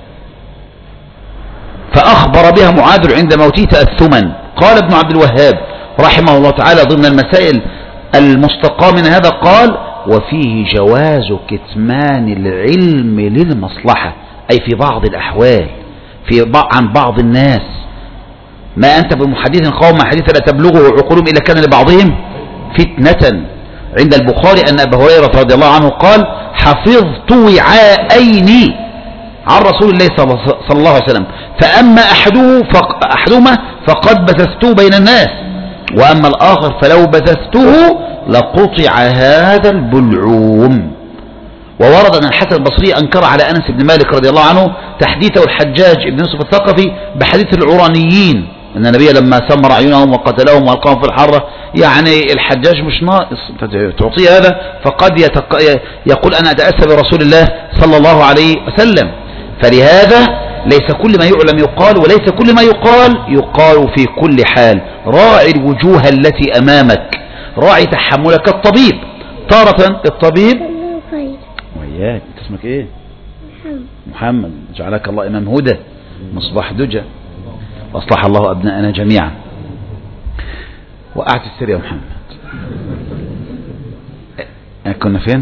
فأخبر بها معاذ عند موته تأثما. قال ابن عبد الوهاب رحمه الله تعالى ضمن المسائل المستقى من هذا قال وفيه جواز كتمان العلم للمصلحة، أي في بعض الأحوال في بعض عن بعض الناس. ما أنت بمحدث قوم حديث لا تبلغه عقولهم إلا كان لبعضهم فتنة. عند البخاري أن أبا هريرة رضي الله عنه قال حفظت وعاءين عن رسول الله صلى الله عليه وسلم، فأما أحده فق أحدهما فقد بثثته بين الناس، وأما الآخر فلو بثثته لقطع هذا البلعوم. وورد أن الحسن البصري أنكر على أنس بن مالك رضي الله عنه تحديثه الحجاج بن يوسف الثقفي بحديث العرانيين أن النبي لما سمر عيونهم وقتلهم وألقاهم في الحرة. يعني الحجاج مش ناقص تعطيه هذا، فقد يتق... يقول أنا أتأسى برسول الله صلى الله عليه وسلم. فلهذا ليس كل ما يعلم يقال، وليس كل ما يقال يقال في كل حال. راعي الوجوه التي أمامك، راعي تحملك. الطبيب تارة الطبيب وياك انت اسمك ايه؟ محمد. محمد جعلك الله امام هدى مصباح دجى واصلح الله ابناءنا جميعا. وقعت السر يا محمد. أه؟ كنا فين؟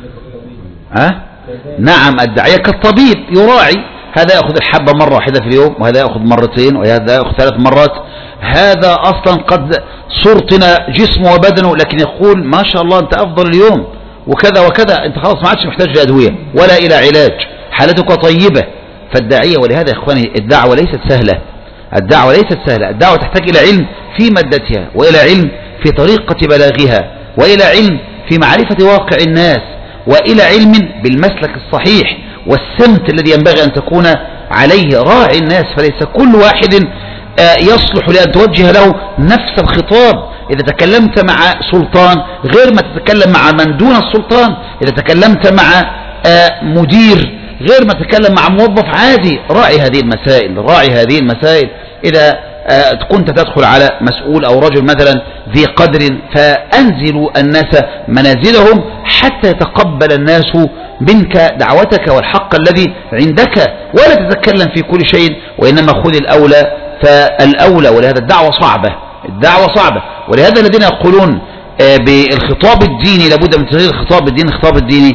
ها؟ أه؟ نعم الداعية كالطبيب يراعي، هذا يأخذ الحبة مرة واحدة في اليوم، وهذا يأخذ مرتين، وهذا يأخذ ثلاث مرات. هذا أصلا قد صرتنا جسمه وبدنه، لكن يقول ما شاء الله أنت أفضل اليوم وكذا وكذا، أنت خلاص ما عادش محتاج لأدوية ولا إلى علاج، حالتك طيبة. فالداعية، ولهذا يا إخواني الدعوة ليست سهلة، الدعوة ليست سهلة، الدعوة تحتاج إلى علم في مادتها، وإلى علم في طريقة بلاغها، وإلى علم في معرفة واقع الناس، وإلى علم بالمسلك الصحيح والسمت الذي ينبغي أن تكون عليه راعي الناس. فليس كل واحد يصلح لأن توجه له نفس الخطاب. إذا تكلمت مع سلطان غير ما تتكلم مع من دون السلطان، إذا تكلمت مع مدير غير ما تتكلم مع موظف عادي. راعي هذه المسائل، راعي هذه المسائل. إذا كنت تدخل على مسؤول أو رجل مثلا ذي قدر فأنزلوا الناس منازلهم حتى يتقبل الناس منك دعوتك والحق الذي عندك، ولا تتكلم في كل شيء، وإنما خذ الأولى فالأولى. ولهذا الدعوة صعبة، الدعوة صعبة. ولهذا الذين يقولون بالخطاب الديني لابد من تغيير الخطاب الديني، الخطاب الديني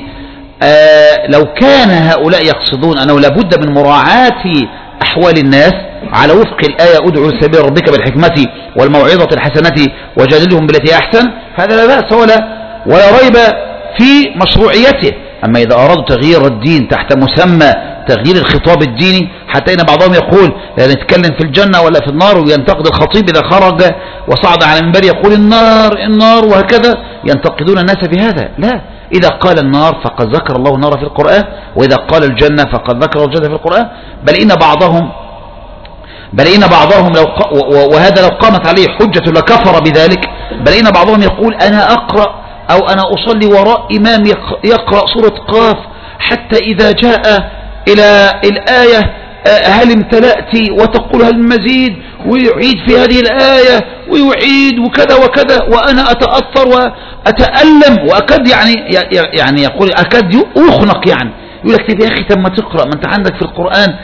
لو كان هؤلاء يقصدون أنه لابد من مراعاة أحوال الناس على وفق الآية ادعوا سبيل ربك بالحكمة والموعظة الحسنة وجادلهم بالتي أحسن، هذا لا بأس ولا ولا ريب في مشروعيته. أما إذا أرادوا تغيير الدين تحت مسمى تغيير الخطاب الديني، حتى إن بعضهم يقول نتكلم في الجنة ولا في النار، وينتقد الخطيب إذا خرج وصعد على المنبر يقول النار النار وهكذا، ينتقدون الناس بهذا. لا، إذا قال النار فقد ذكر الله النار في القرآن، وإذا قال الجنة فقد ذكر الجنة في القرآن. بل إن بعضهم بل إن بعضهم لو ق... وهذا لو قامت عليه حجة لكفر بذلك. بل إن بعضهم يقول أنا أقرأ أو أنا أصلي وراء إمام يقرأ سورة قاف حتى إذا جاء إلى الآية هل امتلأت وتقول هل المزيد، ويعيد في هذه الآية ويعيد وكذا وكذا، وأنا أتأثر وأتألم وأكد يعني يعني يقول أكد يخنق. يعني يقول لك يا أخي تم تقرأ، ما أنت عندك في القرآن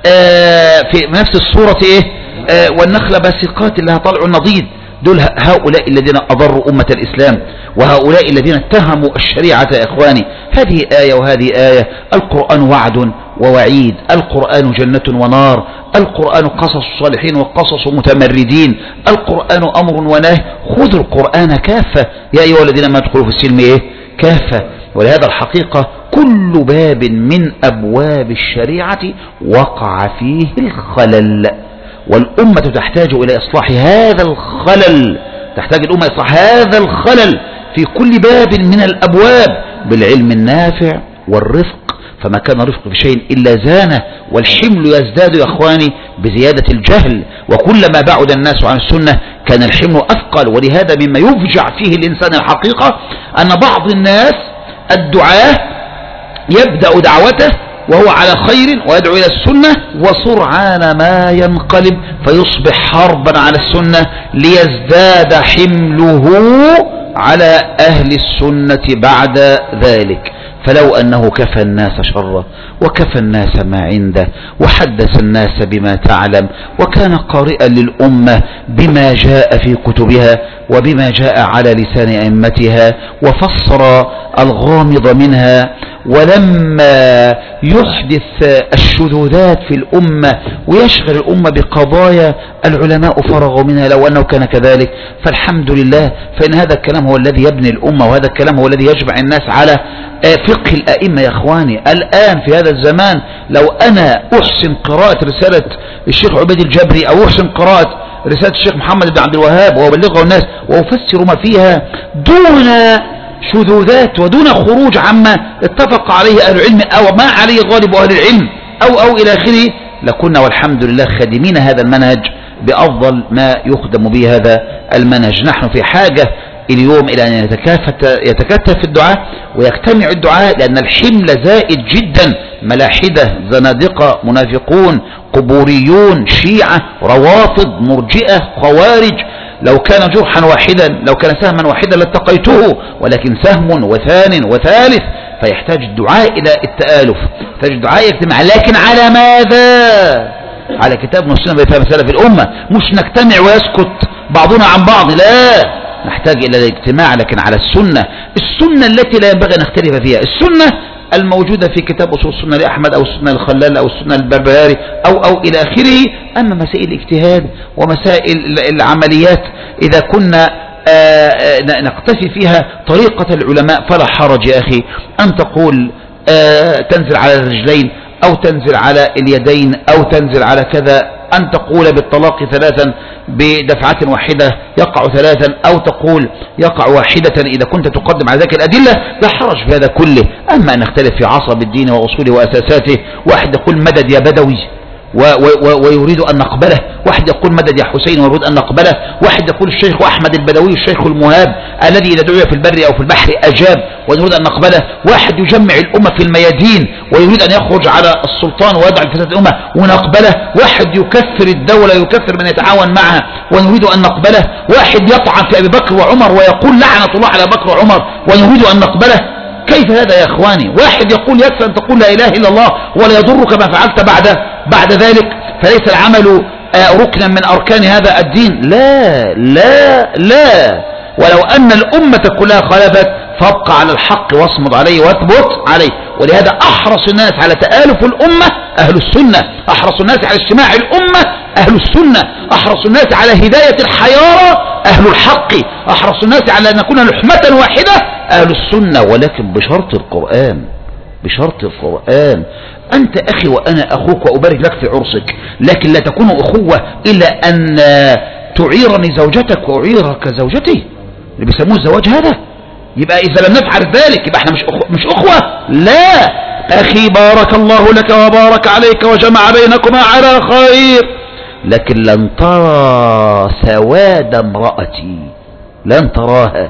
في نفس السورة إيه والنخل باسقات اللي هطلعوا النضيد. دول هؤلاء الذين أضروا أمة الإسلام، وهؤلاء الذين اتهموا الشريعة يا إخواني. هذه آية وهذه آية. القرآن وعد ووعيد، القرآن جنة ونار، القرآن قصص الصالحين وقصص متمردين، القرآن أمر ونهي. خذوا القرآن كافة يا أيها الذين ما تدخلوا في السلم إيه كافة. ولهذا الحقيقة كل باب من أبواب الشريعة وقع فيه الخلل، والأمة تحتاج إلى إصلاح هذا الخلل، تحتاج الأمة إلى إصلاح هذا الخلل في كل باب من الأبواب بالعلم النافع والرفق. فما كان رفق في شيء إلا زانه، والحمل يزداد يا أخواني بزيادة الجهل، وكلما بعد الناس عن السنة كان الحمل أثقل. ولهذا مما يفجع فيه الإنسان الحقيقة أن بعض الناس الدعاة يبدأ دعوته وهو على خير ويدعو إلى السنة، وسرعان ما ينقلب فيصبح حربا على السنة ليزداد حمله على أهل السنة بعد ذلك. فلو أنه كفى الناس شره وكفى الناس ما عنده وحدث الناس بما تعلم وكان قارئا للأمة بما جاء في كتبها وبما جاء على لسان أئمتها وفسر الغامض منها، ولما يحدث الشذوذات في الأمة ويشغل الأمة بقضايا العلماء فرغوا منها، لو أنه كان كذلك فالحمد لله، فإن هذا الكلام هو الذي يبني الأمة، وهذا الكلام هو الذي يجمع الناس على فقه الأئمة. يا أخواني الآن في هذا الزمان لو أنا أحسن قراءة رسالة الشيخ عبيد الجبري أو أحسن قراءة رسالة الشيخ محمد بن عبد الوهاب وأبلغه الناس وأفسر ما فيها دون شذوذات ودون خروج عما اتفق عليه أهل العلم أو ما عليه غالب أهل العلم أو أو إلى آخره، لكنا والحمد لله خادمين هذا المنهج بأفضل ما يخدم به هذا المنهج. نحن في حاجة اليوم إلى أن يتكاتف الدعاء ويجتمع الدعاء، لأن الحمل زائد جدا. ملاحدة، زنادقة، منافقون، قبوريون، شيعة، روافض، مرجئة، خوارج، لو كان جرحا واحدا لو كان سهما واحدا لاتقيته، ولكن سهم وثان وثالث، فيحتاج الدعاء إلى التآلف، يحتاج الدعاء يجتمع، لكن على ماذا؟ على كتاب والسنة بفهم سلف الأمة، مش نجتمع ويسكت بعضنا عن بعض، لا، نحتاج إلى الاجتماع لكن على السنة، السنة التي لا ينبغي أن نختلف فيها، السنة الموجودة في كتاب أصول السنة لأحمد أو السنة الخلال أو السنة البربهاري أو أو إلى آخره. أما مسائل الاجتهاد ومسائل العمليات إذا كنا نقتفي فيها طريقة العلماء فلا حرج يا أخي أن تقول تنزل على الرجلين أو تنزل على اليدين أو تنزل على كذا، أن تقول بالطلاق ثلاثا بدفعة واحدة يقع ثلاثا، أو تقول يقع واحدة إذا كنت تقدم على ذلك الأدلة، لا حرج في هذا كله. أما أن نختلف في عصب الدين وأصوله وأساساته، واحد يقول مدد يا بدوي و و ويريد أن نقبله، واحد يقول مدد يا حسين ويريد أن نقبله، واحد يقول الشيخ أحمد البدوي الشيخ المهاب الذي إذا دعي في البر أو في البحر أجاب ونريد أن نقبله، واحد يجمع الأمة في الميادين ويريد أن يخرج على السلطان ويدعي لفساد الأمة ونقبله، واحد يكفر الدولة يكفر من يتعاون معها ونريد أن نقبله، واحد يطعن في أبي بكر وعمر ويقول لعنة الله على بكر وعمر ونريد أن نقبله. كيف هذا يا إخواني؟ واحد يقول يكفي أن تقول لا إله إلا الله ولا يضرك ما فعلت بعد بعد ذلك، فليس العمل ركنا من أركان هذا الدين. لا لا لا، ولو أن الأمة كلها خالفت فابقى على الحق واصمد عليه واثبت عليه. ولهذا أحرص الناس على تآلف الأمة أهل السنة، أحرص الناس على اجتماع الأمة أهل السنة، أحرص الناس على هداية الحيارى أهل الحق، أحرص الناس على أن نكون لحمة واحدة أهل السنة، ولكن بشرط القرآن، بشرط القرآن. أنت أخي وأنا أخوك وأبارك لك في عرسك، لكن لا تكون أخوة إلا أن تعيرني زوجتك وأعيرك زوجتي، اللي بيسموه الزواج هذا. يبقى إذا لم نفعل ذلك يبقى احنا مش أخوة, مش أخوة. لا أخي بارك الله لك وبارك عليك وجمع بينكما على خير، لكن لن ترى سواد امرأتي، لن تراها،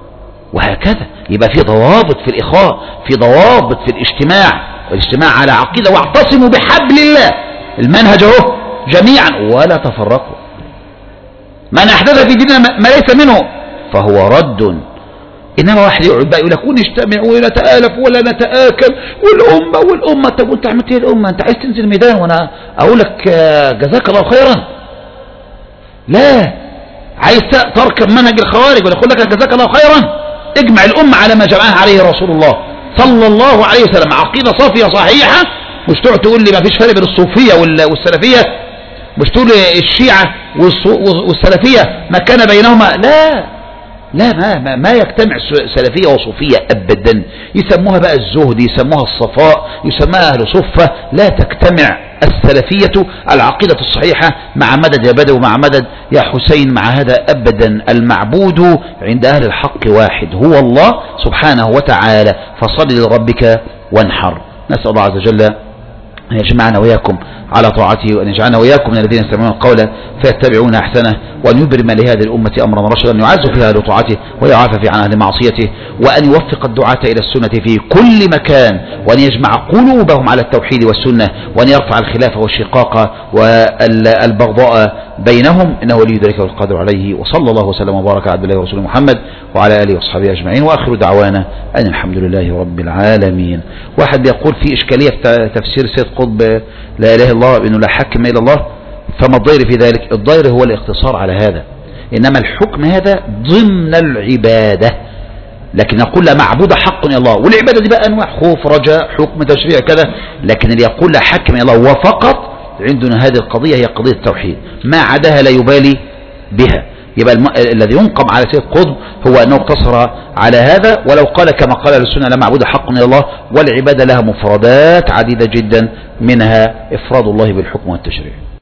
وهكذا. يبقى في ضوابط في الإخاء، في ضوابط في الاجتماع، والاجتماع على عقيدة، واعتصموا بحبل الله، المنهج اهو جميعا ولا تفرقوا. من أحدث في ديننا ما ليس منه فهو رد. إنما واحد يقعد بقى يقول لك ونجتمع ونتآلف ولا نتآكل والأمة والأمة. طب وانت عملت ايه الأمة؟ انت عايز تنزل ميدان وانا اقول لك جزاك الله خيرا؟ لا، عايز تركب منهج الخوارج ولا اقول لك جزاك الله خيرا؟ اجمع الأمة على ما جمعها عليه رسول الله صلى الله عليه وسلم، عقيدة صافية صحيحة. مش تقعد تقول لي ما فيش فرق بين الصوفية والسلفية، مش تقول الشيعة والسلفية ما كان بينهما. لا لا، ما, ما, ما يجتمع سلفية وصوفية أبدا. يسموها بقى الزهد، يسموها الصفاء، يسموها أهل صفة. لا تجتمع السلفية العقيدة الصحيحة مع مدد يا بدو مع مدد يا حسين مع هذا أبدا. المعبود عند أهل الحق واحد هو الله سبحانه وتعالى، فصل لربك وانحر. نسأل الله عز وجل أن يجمعنا وإياكم على طاعته، وأن يجعلنا وإياكم من الذين يستمعون القول فيتبعون أحسنه، وأن يبرم لهذه الأمة أمرا رشدا، أن يعز فيها لطاعته ويعافى عن أهل معصيته، وأن يوفق الدعاة إلى السنة في كل مكان، وأن يجمع قلوبهم على التوحيد والسنة، وأن يرفع الخلاف والشقاق والبغضاء بينهم، إنه ولي ذلك والقادر عليه. وصلى الله وسلم وبارك على عبد الله ورسوله محمد وعلى آله وصحبه أجمعين، وآخر دعوانا أن الحمد لله رب العالمين. واحد بيقول في إشكالية في تفسير سيد قطب لا إله إلا الله بأنه لا حكم إلا الله، فما الضير في ذلك؟ الضير هو الاقتصار على هذا، إنما الحكم هذا ضمن العبادة، لكن نقول لا معبود حق إلا الله، والعبادة دي بقى أنواع، خوف رجاء حكم تشريع كذا، لكن اللي يقول لا حكم إلا الله وفقط عندنا هذه القضية هي قضية التوحيد، ما عداها لا يبالي بها. يبقى الم... الذي ينقم على سيد قطب هو أنه اقتصر على هذا، ولو قال كما قال السنة لا معبود حق إلا الله، والعبادة لها مفردات عديدة جدا، منها إفراد الله بالحكم والتشريع.